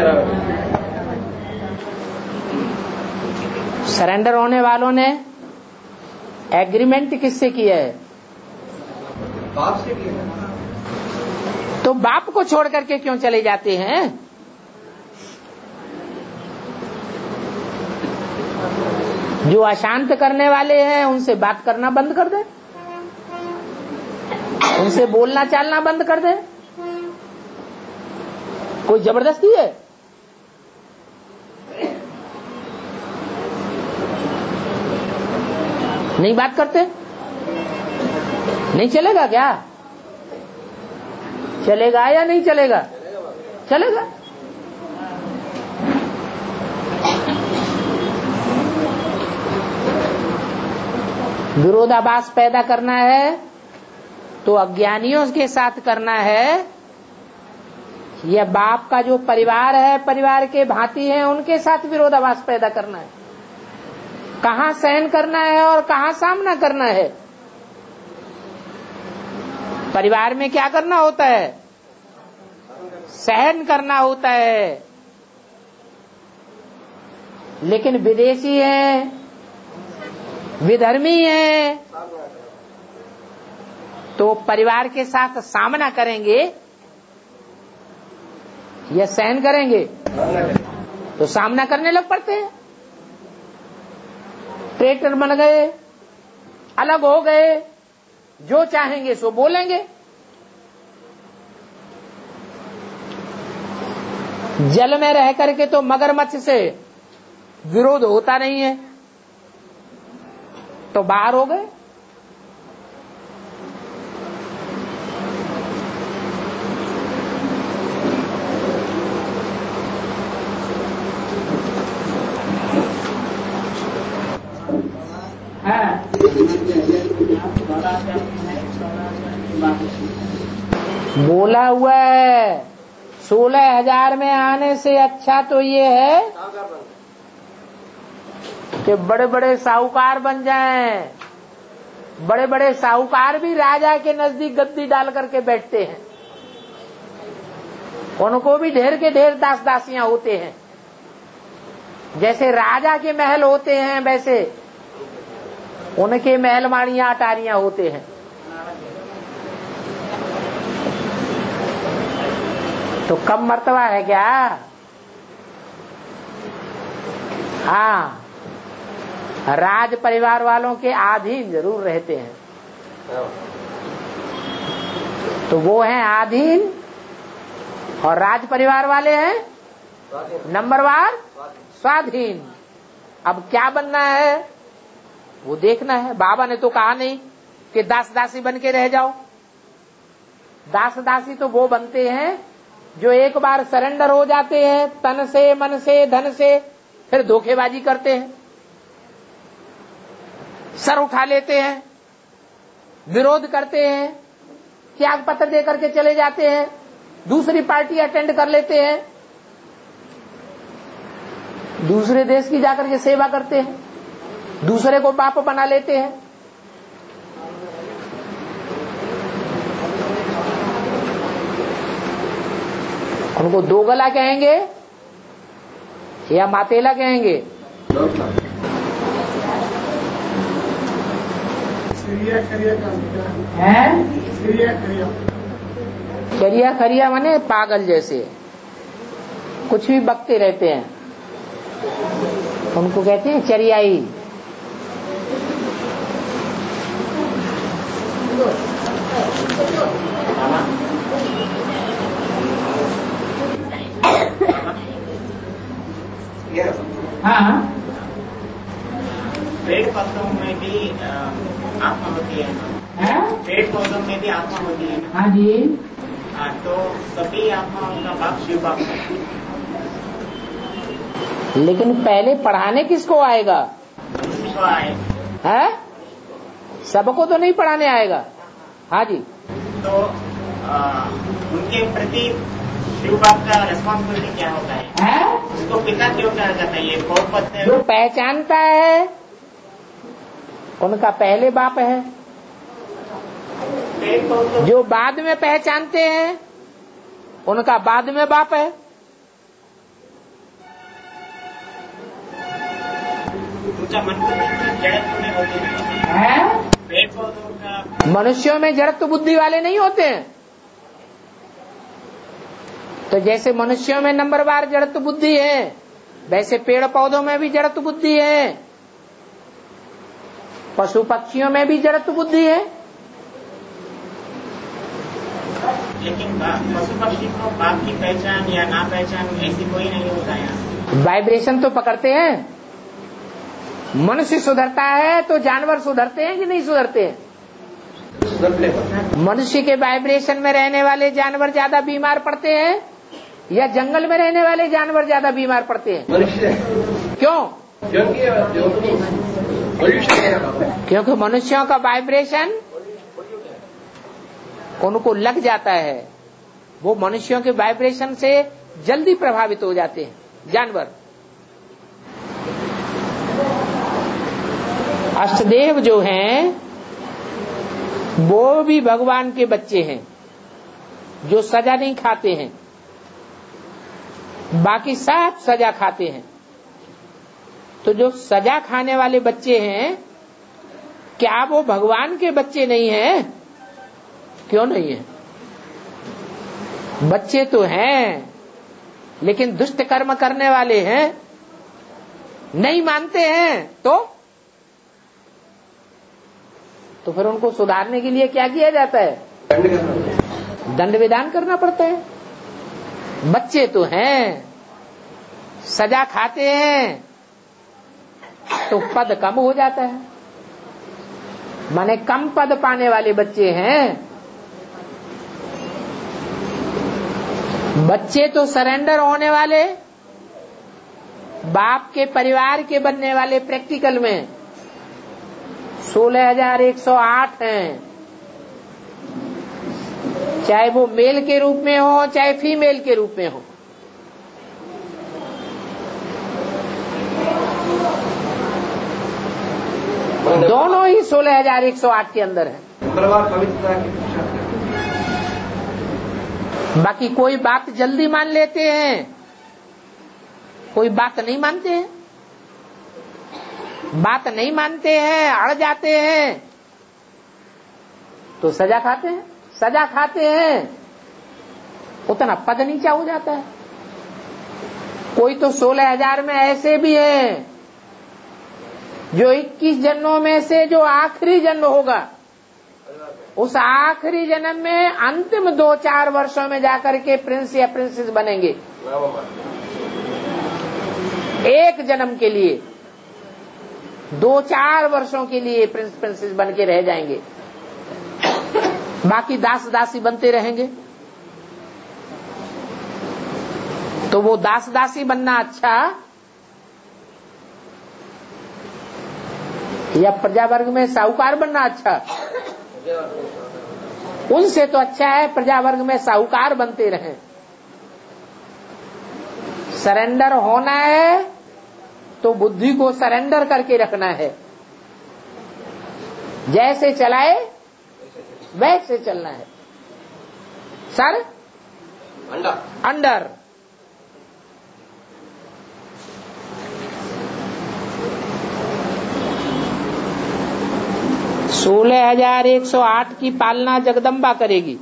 सरेंडर होने वालों ने एग्रीमेंट किससे किया है? बाप से किया। तो बाप को छोड़ करके क्यों चले जाते हैं? जो अशांत करने वाले हैं उनसे बात करना बंद कर दे, उनसे बोलना चालना बंद कर दे। कोई जबरदस्ती है? नहीं बात करते? नहीं चलेगा क्या? चलेगा या नहीं चलेगा? चलेगा। विरोधाभास पैदा करना है तो अज्ञानियों के साथ करना है, या बाप का जो परिवार है, परिवार के भांति है, उनके साथ विरोधाभास पैदा करना है। कहाँ सहन करना है और कहाँ सामना करना है। परिवार में क्या करना होता है? सहन करना होता है, लेकिन विदेशी हैं, विधर्मी हैं, तो परिवार के साथ सामना करेंगे या सहन करेंगे? तो सामना करने लग पड़ते हैं। ट्रेटर बन गए, अलग हो गए, जो चाहेंगे सो बोलेंगे। जल में रह करके तो मगरमच्छ से विरोध होता नहीं है, तो बाहर हो गए। बोला हुआ है सोलह हजार में आने से अच्छा तो ये है कि बड़े बड़े साहूकार बन जाएं। बड़े बड़े साहूकार भी राजा के नजदीक गद्दी डाल करके बैठते हैं, उनको भी ढेर के ढेर दास दासियां होते हैं। जैसे राजा के महल होते हैं वैसे उनके महल माड़ियां अटारियां होते हैं। तो कम मर्तबा है क्या? हाँ, राज परिवार वालों के अधीन जरूर रहते हैं, तो वो हैं अधीन, और राज परिवार वाले हैं नंबरवार स्वाधीन। अब क्या बनना है वो देखना है। बाबा ने तो कहा नहीं कि दास दासी बन के रह जाओ। दास दासी तो वो बनते हैं जो एक बार सरेंडर हो जाते हैं, तन से, मन से, धन से, फिर धोखेबाजी करते हैं, सर उठा लेते हैं, विरोध करते हैं, त्याग पत्र दे करके चले जाते हैं, दूसरी पार्टी अटेंड कर लेते हैं, दूसरे देश की जाकर के सेवा करते हैं, दूसरे को बाप बना लेते हैं। उनको दोगला कहेंगे या मातेला कहेंगे? चरिया खरिया माने पागल जैसे, कुछ भी बकते रहते हैं, उनको कहते हैं चरियाई। हाँ, पेड़ पौधों में भी आत्मा होती है ना? पेड़ पौधों में भी आत्मा होती है ना? हाँ जी। हाँ, तो सभी आत्माओं का बाप शिव बाप है। लेकिन पहले पढ़ाने किसको आएगा? किसको आएगा? है? सबको तो नहीं पढ़ाने आएगा। हाँ जी। तो आ, उनके प्रति शिव बाप का रिस्पॉन्सिबिलिटी क्या होता है? है? उसको पिता क्यों कहा जाता है? ये बहुत पद है। जो पहचानता है उनका पहले बाप है, तो जो बाद में पहचानते हैं उनका बाद में बाप है। उनका मन जड़त्व में होती है। पेड़ पौधों का मनुष्यों में जड़त्व बुद्धि वाले नहीं होते हैं। तो जैसे मनुष्यों में नंबरवार जड़त्व बुद्धि है, वैसे पेड़ पौधों में भी जड़त्व बुद्धि है, पशु पक्षियों में भी जड़त्व बुद्धि है। लेकिन पशु पक्षी को बाप की पहचान या ना पहचान ऐसी कोई नहीं होता है। वाइब्रेशन तो पकड़ते हैं। मनुष्य सुधरता है तो जानवर सुधरते हैं कि नहीं सुधरते हैं? मनुष्य के वाइब्रेशन में रहने वाले जानवर ज्यादा बीमार पड़ते हैं या जंगल में रहने वाले जानवर ज्यादा बीमार पड़ते हैं? क्यों? क्योंकि मनुष्यों का वाइब्रेशन उनको लग जाता है, वो मनुष्यों के वाइब्रेशन से जल्दी प्रभावित हो जाते हैं जानवर। अष्टदेव जो हैं वो भी भगवान के बच्चे हैं, जो सजा नहीं खाते हैं, बाकी सब सजा खाते हैं। तो जो सजा खाने वाले बच्चे हैं, क्या वो भगवान के बच्चे नहीं हैं? क्यों नहीं है? बच्चे तो हैं, लेकिन दुष्ट कर्म करने वाले हैं, नहीं मानते हैं। तो तो फिर उनको सुधारने के लिए क्या किया जाता है? दंड विधान करना पड़ता है। बच्चे तो हैं, सजा खाते हैं, तो पद कम हो जाता है। माने कम पद पाने वाले बच्चे हैं। बच्चे तो सरेंडर होने वाले, बाप के परिवार के बनने वाले प्रैक्टिकल में सोलह हजार एक सौ आठ हैं, चाहे वो मेल के रूप में हो चाहे फीमेल के रूप में हो। दोनों ही सोलह हजार एक सौ आठ के अंदर है। बाकी कोई बात जल्दी मान लेते हैं, कोई बात नहीं मानते हैं। बात नहीं मानते हैं, अड़ जाते हैं, तो सजा खाते हैं। सजा खाते हैं, उतना पद नीचा हो जाता है। कोई तो सोलह हजार में ऐसे भी हैं जो इक्कीस जन्मों में से जो आखिरी जन्म होगा, उस आखिरी जन्म में अंतिम दो चार वर्षों में जाकर के प्रिंस या प्रिंसेस बनेंगे। एक जन्म के लिए दो चार वर्षों के लिए प्रिंस प्रिंसेस बन के रह जाएंगे, बाकी दास दासी बनते रहेंगे। तो वो दास दासी बनना अच्छा या प्रजा वर्ग में साहूकार बनना अच्छा? उनसे तो अच्छा है प्रजा वर्ग में साहूकार बनते रहें। सरेंडर होना है तो बुद्धि को सरेंडर करके रखना है। जैसे चलाए वैसे चलना है। सर अंडर अंडर सोलह हजार एक सौ आठ की पालना जगदम्बा करेगी।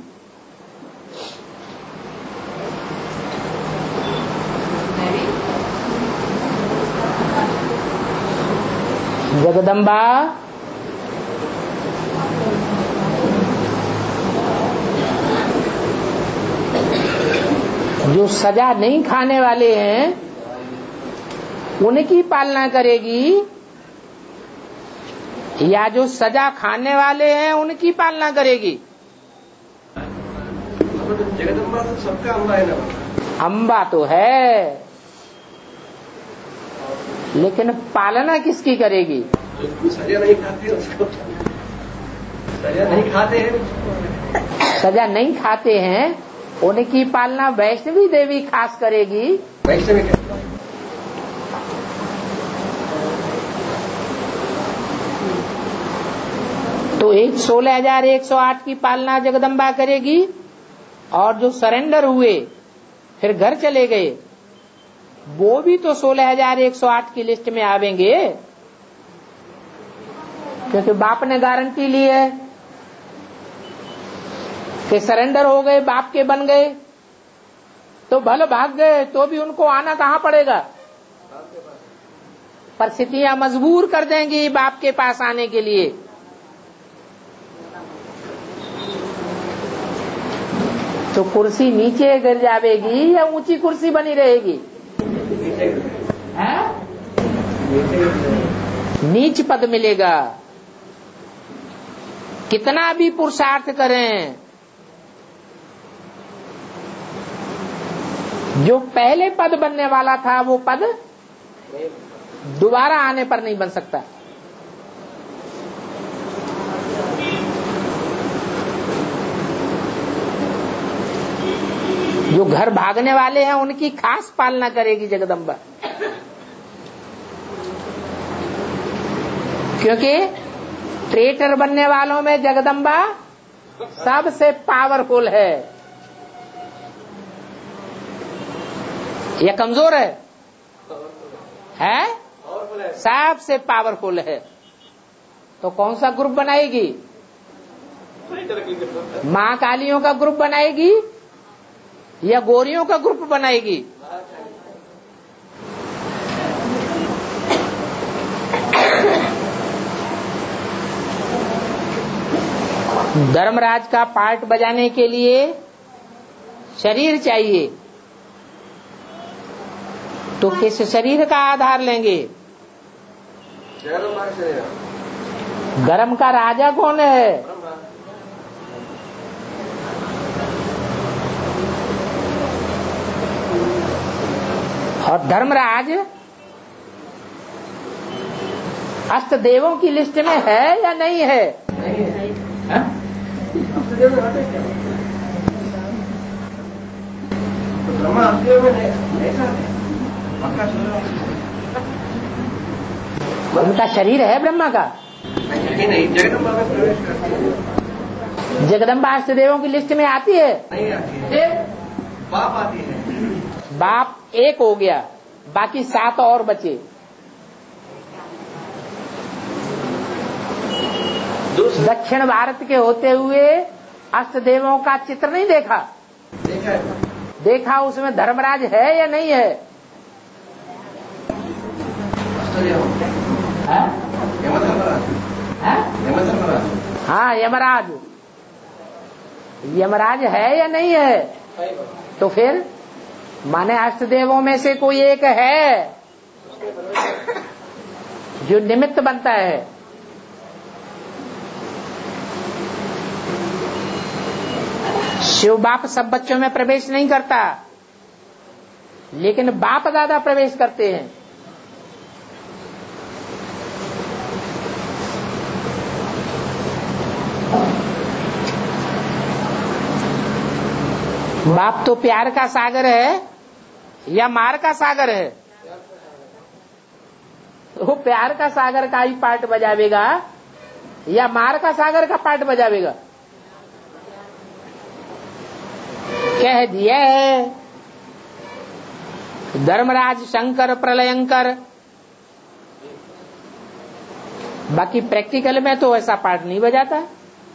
जगदम्बा जो सजा नहीं खाने वाले हैं उनकी पालना करेगी, या जो सजा खाने वाले हैं उनकी पालना करेगी? जगदम्बा तो सबका अम्बा है ना। अम्बा तो है, लेकिन पालना किसकी करेगी? सजा नहीं खाते उसको, सजा नहीं खाते हैं सजा नहीं खाते हैं उनकी पालना वैष्णवी देवी खास करेगी। वैष्णवी तो एक सोलह हजार एक सौ आठ की पालना जगदम्बा करेगी, और जो सरेंडर हुए फिर घर चले गए वो भी तो सोलह हजार एक सौ आठ की लिस्ट में आवेंगे, क्योंकि बाप ने गारंटी ली है कि सरेंडर हो गए, बाप के बन गए, तो भले भाग गए तो भी उनको आना कहाँ पड़ेगा? परिस्थितियां मजबूर कर देंगी बाप के पास आने के लिए। तो कुर्सी नीचे गिर जाएगी या ऊंची कुर्सी बनी रहेगी? है? नीच पद मिलेगा। कितना भी पुरुषार्थ करें, जो पहले पद बनने वाला था वो पद दोबारा आने पर नहीं बन सकता। जो घर भागने वाले हैं उनकी खास पालना करेगी जगदम्बा, क्योंकि ट्रेटर बनने वालों में जगदम्बा सबसे पावरफुल है। या कमजोर है? है? पावरफुल है, सबसे पावरफुल है। तो कौन सा ग्रुप बनाएगी? माँ कालियों का ग्रुप बनाएगी या गोरियों का ग्रुप बनाएगी? धर्मराज का पार्ट बजाने के लिए शरीर चाहिए, तो किस शरीर का आधार लेंगे? गरम का राजा कौन है? और धर्मराज अष्ट देवों की लिस्ट में है या नहीं है? नहीं है। हाँ? ब्रह्मा अष्टदेव में नहीं चाहते, उनका शरीर है ब्रह्मा का? नहीं नहीं, जगदम्बा में प्रवेश करती है। जगदम्बा अष्ट देवों की लिस्ट में आती है? नहीं आती है, बाप आती है। बाप एक हो गया, बाकी सात और बचे। दक्षिण भारत के होते हुए अष्ट देवों का चित्र नहीं देखा? देखा है। देखा, उसमें धर्मराज है या नहीं है? हाँ? हाँ, यमराज। यमराज है या नहीं है? तो फिर माने अष्ट देवों में से कोई एक है जो निमित्त बनता है। शिव बाप सब बच्चों में प्रवेश नहीं करता, लेकिन बाप दादा प्रवेश करते हैं। बाप तो प्यार का सागर है या मार का सागर है? वो प्यार का सागर का ही पार्ट बजावेगा या मार का सागर का पार्ट बजावेगा? कह दिया है धर्मराज शंकर प्रलयंकर, बाकी प्रैक्टिकल में तो ऐसा पार्ट नहीं बजाता।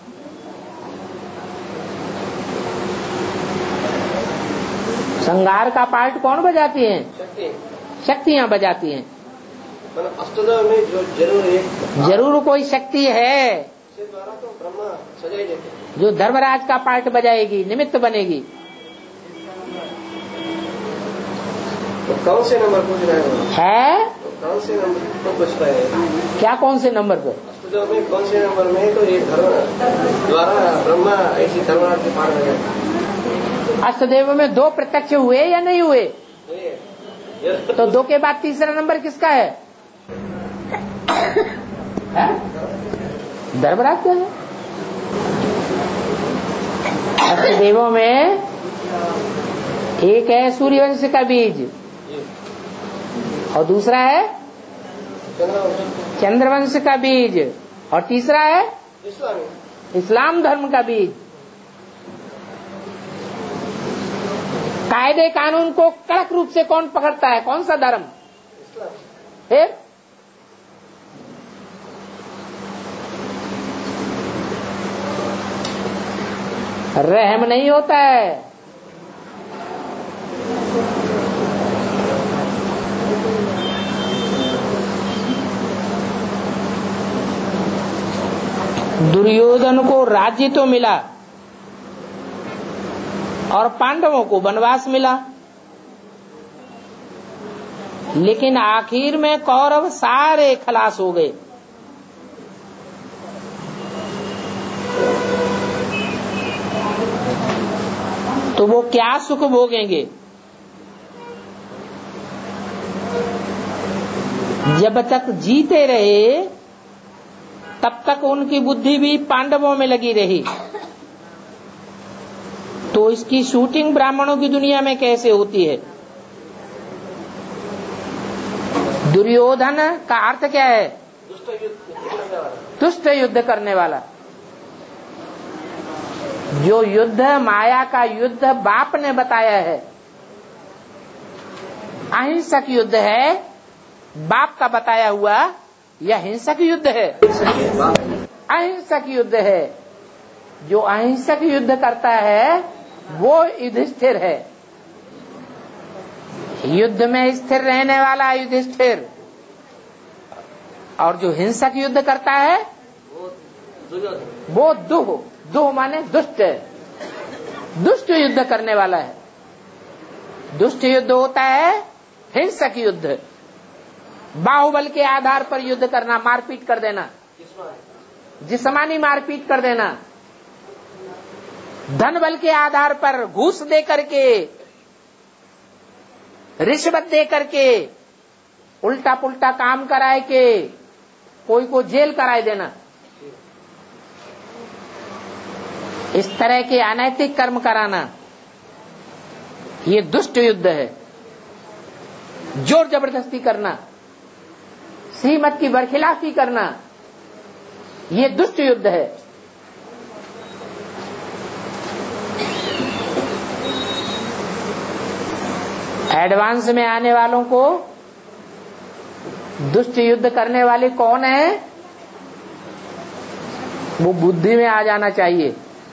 संगार का पार्ट कौन बजाती हैं? शक्ति। शक्तियां बजाती हैं। अष्टदेव में जो जरूर एक जरूर कोई शक्ति है से द्वारा तो ब्रह्मा सजाई देते, जो धर्मराज का पार्ट बजाएगी, निमित्त बनेगी। तो कौन से नंबर पूछ रहे हो? है तो कौन से नंबर तो पूछ रहे हैं? क्या? कौन से नंबर पे? अष्टदेव में कौन से नंबर में? तो ये धर्म द्वारा ब्रह्मा ऐसी धर्मराज के पार गया। अष्टदेव में दो प्रत्यक्ष हुए या नहीं हुए? ये तो दो के बाद तीसरा नंबर किसका है? है? धर्मराज का है। अष्टदेवों में एक है सूर्यवंश का बीज और दूसरा है चंद्रवंश का बीज और तीसरा है इस्लाम धर्म का बीज। कायदे कानून को कड़क रूप से कौन पकड़ता है? कौन सा धर्म? फिर रहम नहीं होता है। दुर्योधन को राज्य तो मिला और पांडवों को वनवास मिला, लेकिन आखिर में कौरव सारे खलास हो गए। तो वो क्या सुख भोगेंगे? जब तक जीते रहे तब तक उनकी बुद्धि भी पांडवों में लगी रही। तो इसकी शूटिंग ब्राह्मणों की दुनिया में कैसे होती है? दुर्योधन का अर्थ क्या है? दुष्ट युद्ध करने वाला। जो युद्ध माया का युद्ध बाप ने बताया है, अहिंसक युद्ध है, बाप का बताया हुआ यह हिंसक युद्ध है, अहिंसक युद्ध है। जो अहिंसक युद्ध करता है वो युधिष्ठिर है, युद्ध में स्थिर रहने वाला युधिष्ठिर। और जो हिंसक युद्ध करता है वो दुह, दुह माने दुष्ट, दुष्ट युद्ध करने वाला है। दुष्ट युद्ध होता है हिंसक युद्ध, बाहुबल के आधार पर युद्ध करना, मारपीट कर देना, जिस्मानी मारपीट कर देना, धन बल के आधार पर घूस दे करके, रिश्वत दे करके, उल्टा पुल्टा काम कराए के कोई को जेल कराए देना, इस तरह के अनैतिक कर्म कराना, ये दुष्ट युद्ध है। जोर जबरदस्ती करना, श्रीमत की बरखिलाफी करना, ये दुष्ट युद्ध है। एडवांस में आने वालों को दुष्ट युद्ध करने वाले कौन है, वो बुद्धि में आ जाना चाहिए।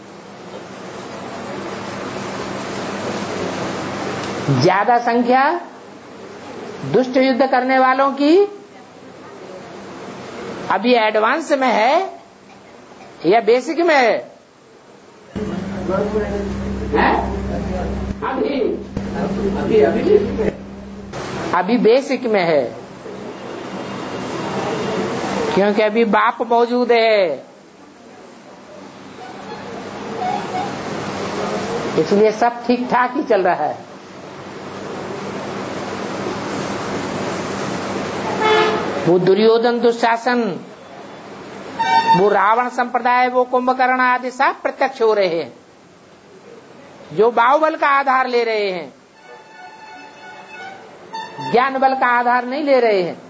ज्यादा संख्या दुष्ट युद्ध करने वालों की अभी एडवांस में है या बेसिक में है? अभी अभी अभी अभी बेसिक में है, क्योंकि अभी बाप मौजूद है, इसलिए सब ठीक ठाक ही चल रहा है। वो दुर्योधन, दुशासन, वो रावण संप्रदाय, वो कुंभकर्ण आदि सब प्रत्यक्ष हो रहे हैं, जो बाहुबल का आधार ले रहे हैं, ज्ञान बल का आधार नहीं ले रहे हैं,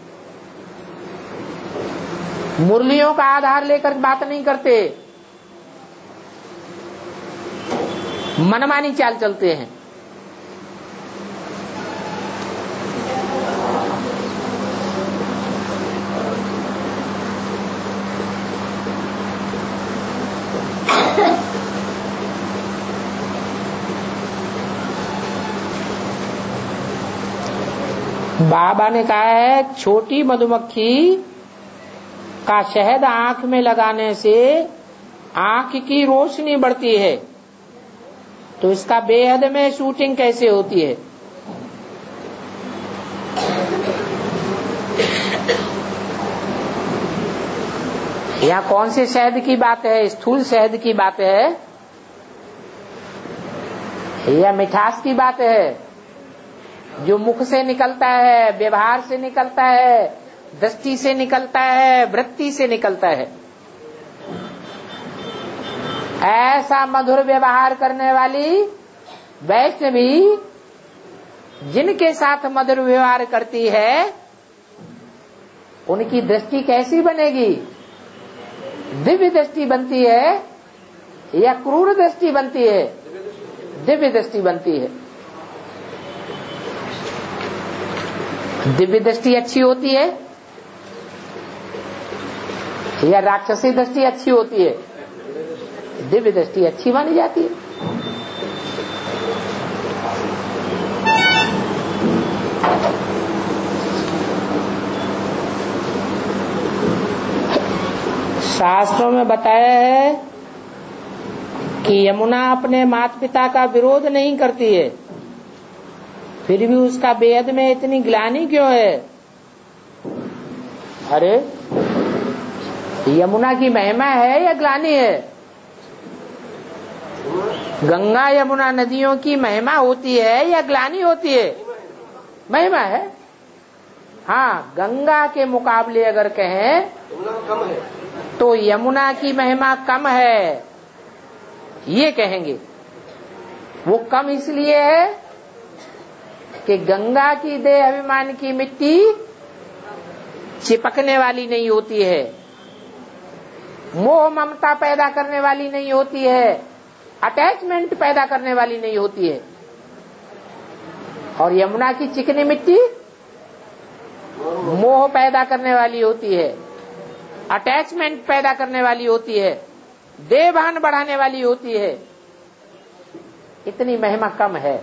मुरलियों का आधार लेकर बात नहीं करते, मनमानी चाल चलते हैं। बाबा ने कहा है छोटी मधुमक्खी का शहद आंख में लगाने से आंख की रोशनी बढ़ती है, तो इसका बेहद में शूटिंग कैसे होती है? यहाँ कौन से शहद की बात है? स्थूल शहद की बात है या मिठास की बात है, जो मुख से निकलता है, व्यवहार से निकलता है, दृष्टि से निकलता है, वृत्ति से निकलता है? ऐसा मधुर व्यवहार करने वाली वैष्णवी जिनके साथ मधुर व्यवहार करती है, उनकी दृष्टि कैसी बनेगी? दिव्य दृष्टि बनती है या क्रूर दृष्टि बनती है? दिव्य दृष्टि बनती है। दिव्य दृष्टि अच्छी होती है या राक्षसी दृष्टि अच्छी होती है? दिव्य दृष्टि अच्छी मानी जाती है। शास्त्रों में बताया है कि यमुना अपने माता पिता का विरोध नहीं करती है, फिर भी उसका बेहद में इतनी ग्लानि क्यों है? अरे यमुना की महिमा है या ग्लानि है? गंगा यमुना नदियों की महिमा होती है या ग्लानि होती है? महिमा है। हाँ, गंगा के मुकाबले अगर कहें कम है तो यमुना की महिमा कम है, ये कहेंगे। वो कम इसलिए है कि गंगा की देह अभिमान की मिट्टी चिपकने वाली नहीं होती है, मोह ममता पैदा करने वाली नहीं होती है, अटैचमेंट पैदा करने वाली नहीं होती है। और यमुना की चिकनी मिट्टी मोह पैदा करने वाली होती है, अटैचमेंट पैदा करने वाली होती है, देहभान बढ़ाने वाली होती है। इतनी महिमा कम है।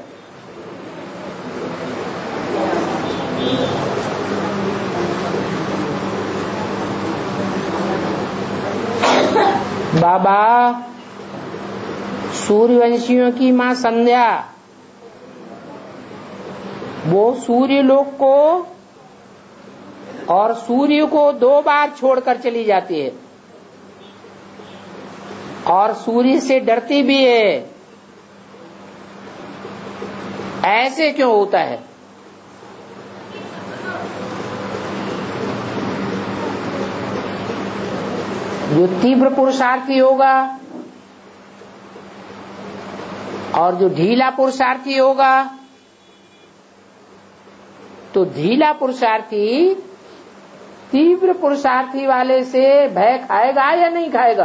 बाबा सूर्यवंशियों की मां संध्या, वो सूर्य लोक को और सूर्य को दो बार छोड़कर चली जाती है और सूर्य से डरती भी है। ऐसे क्यों होता है? जो तीव्र पुरुषार्थी होगा और जो ढीला पुरुषार्थी होगा, तो ढीला पुरुषार्थी तीव्र पुरुषार्थी वाले से भय खाएगा या नहीं खाएगा?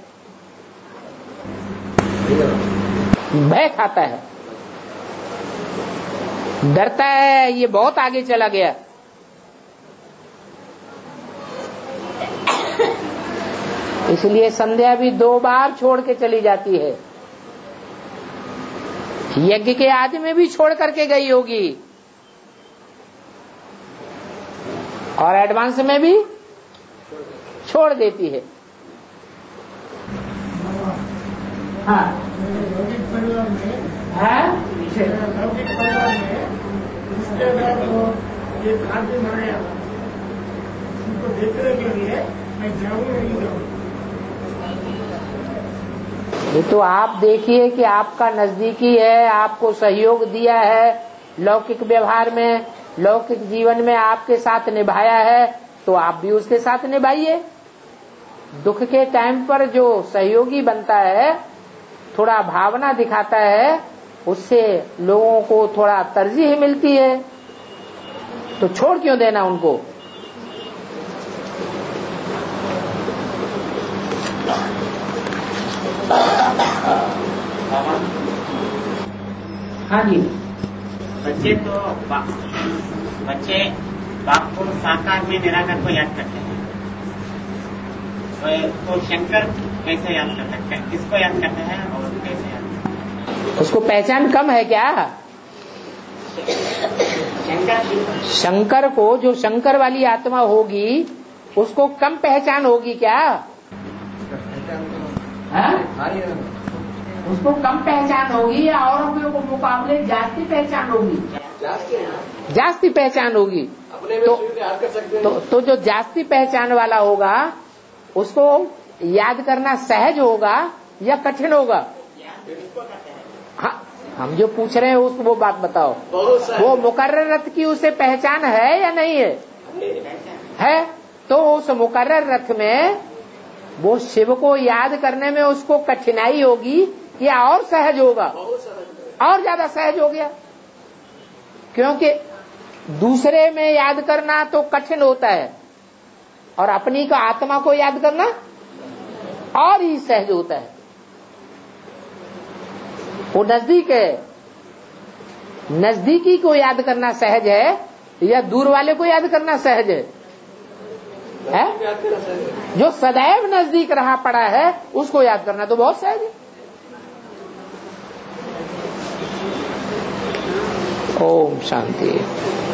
भय खाता है, डरता है, ये बहुत आगे चला गया। इसलिए संध्या भी दो बार छोड़ के चली जाती है। यज्ञ के आदि में भी छोड़ करके गई होगी और एडवांस में भी छोड़ देती है। हाँ, लौकिक परिवार में हाँ? लौकिक परिवार में रिश्तेदार को एक आदमी मर गया, उनको देखने के लिए मैं जाऊँ नहीं जाऊँ। ये तो आप देखिए कि आपका नजदीकी है, आपको सहयोग दिया है, लौकिक व्यवहार में, लौकिक जीवन में आपके साथ निभाया है, तो आप भी उसके साथ निभाइए। दुख के टाइम पर जो सहयोगी बनता है, थोड़ा भावना दिखाता है, उससे लोगों को थोड़ा तरजीह मिलती है, तो छोड़ क्यों देना उनको? हाँ जी। बच्चे तो बच्चे बाप को साकार में निराकार को याद करते हैं, तो शंकर कैसे याद कर सकते हैं? किसको याद करते हैं और कैसे याद करते हैं? उसको पहचान कम है क्या? शंकर शंकर को, जो शंकर वाली आत्मा होगी, उसको कम पहचान होगी क्या? हाँ? उसको कम पहचान होगी या औरों के मुकाबले जास्ती पहचान होगी? जास्ती पहचान होगी। तो, तो, तो जो जास्ती पहचान वाला होगा उसको याद करना सहज होगा या कठिन होगा? हाँ, हम जो पूछ रहे हैं उसको वो बात बताओ। वो मुकर्रर रथ की उसे पहचान है या नहीं है? है। तो उस मुकर्रर रथ में वो शिव को याद करने में उसको कठिनाई होगी या और सहज होगा? और ज्यादा सहज हो गया, क्योंकि दूसरे में याद करना तो कठिन होता है और अपनी का आत्मा को याद करना और ही सहज होता है। वो नजदीक है, नजदीकी को याद करना सहज है या दूर वाले को याद करना सहज है? है? जो सदैव नजदीक रहा पड़ा है उसको याद करना तो बहुत सहज है। ओम शांति।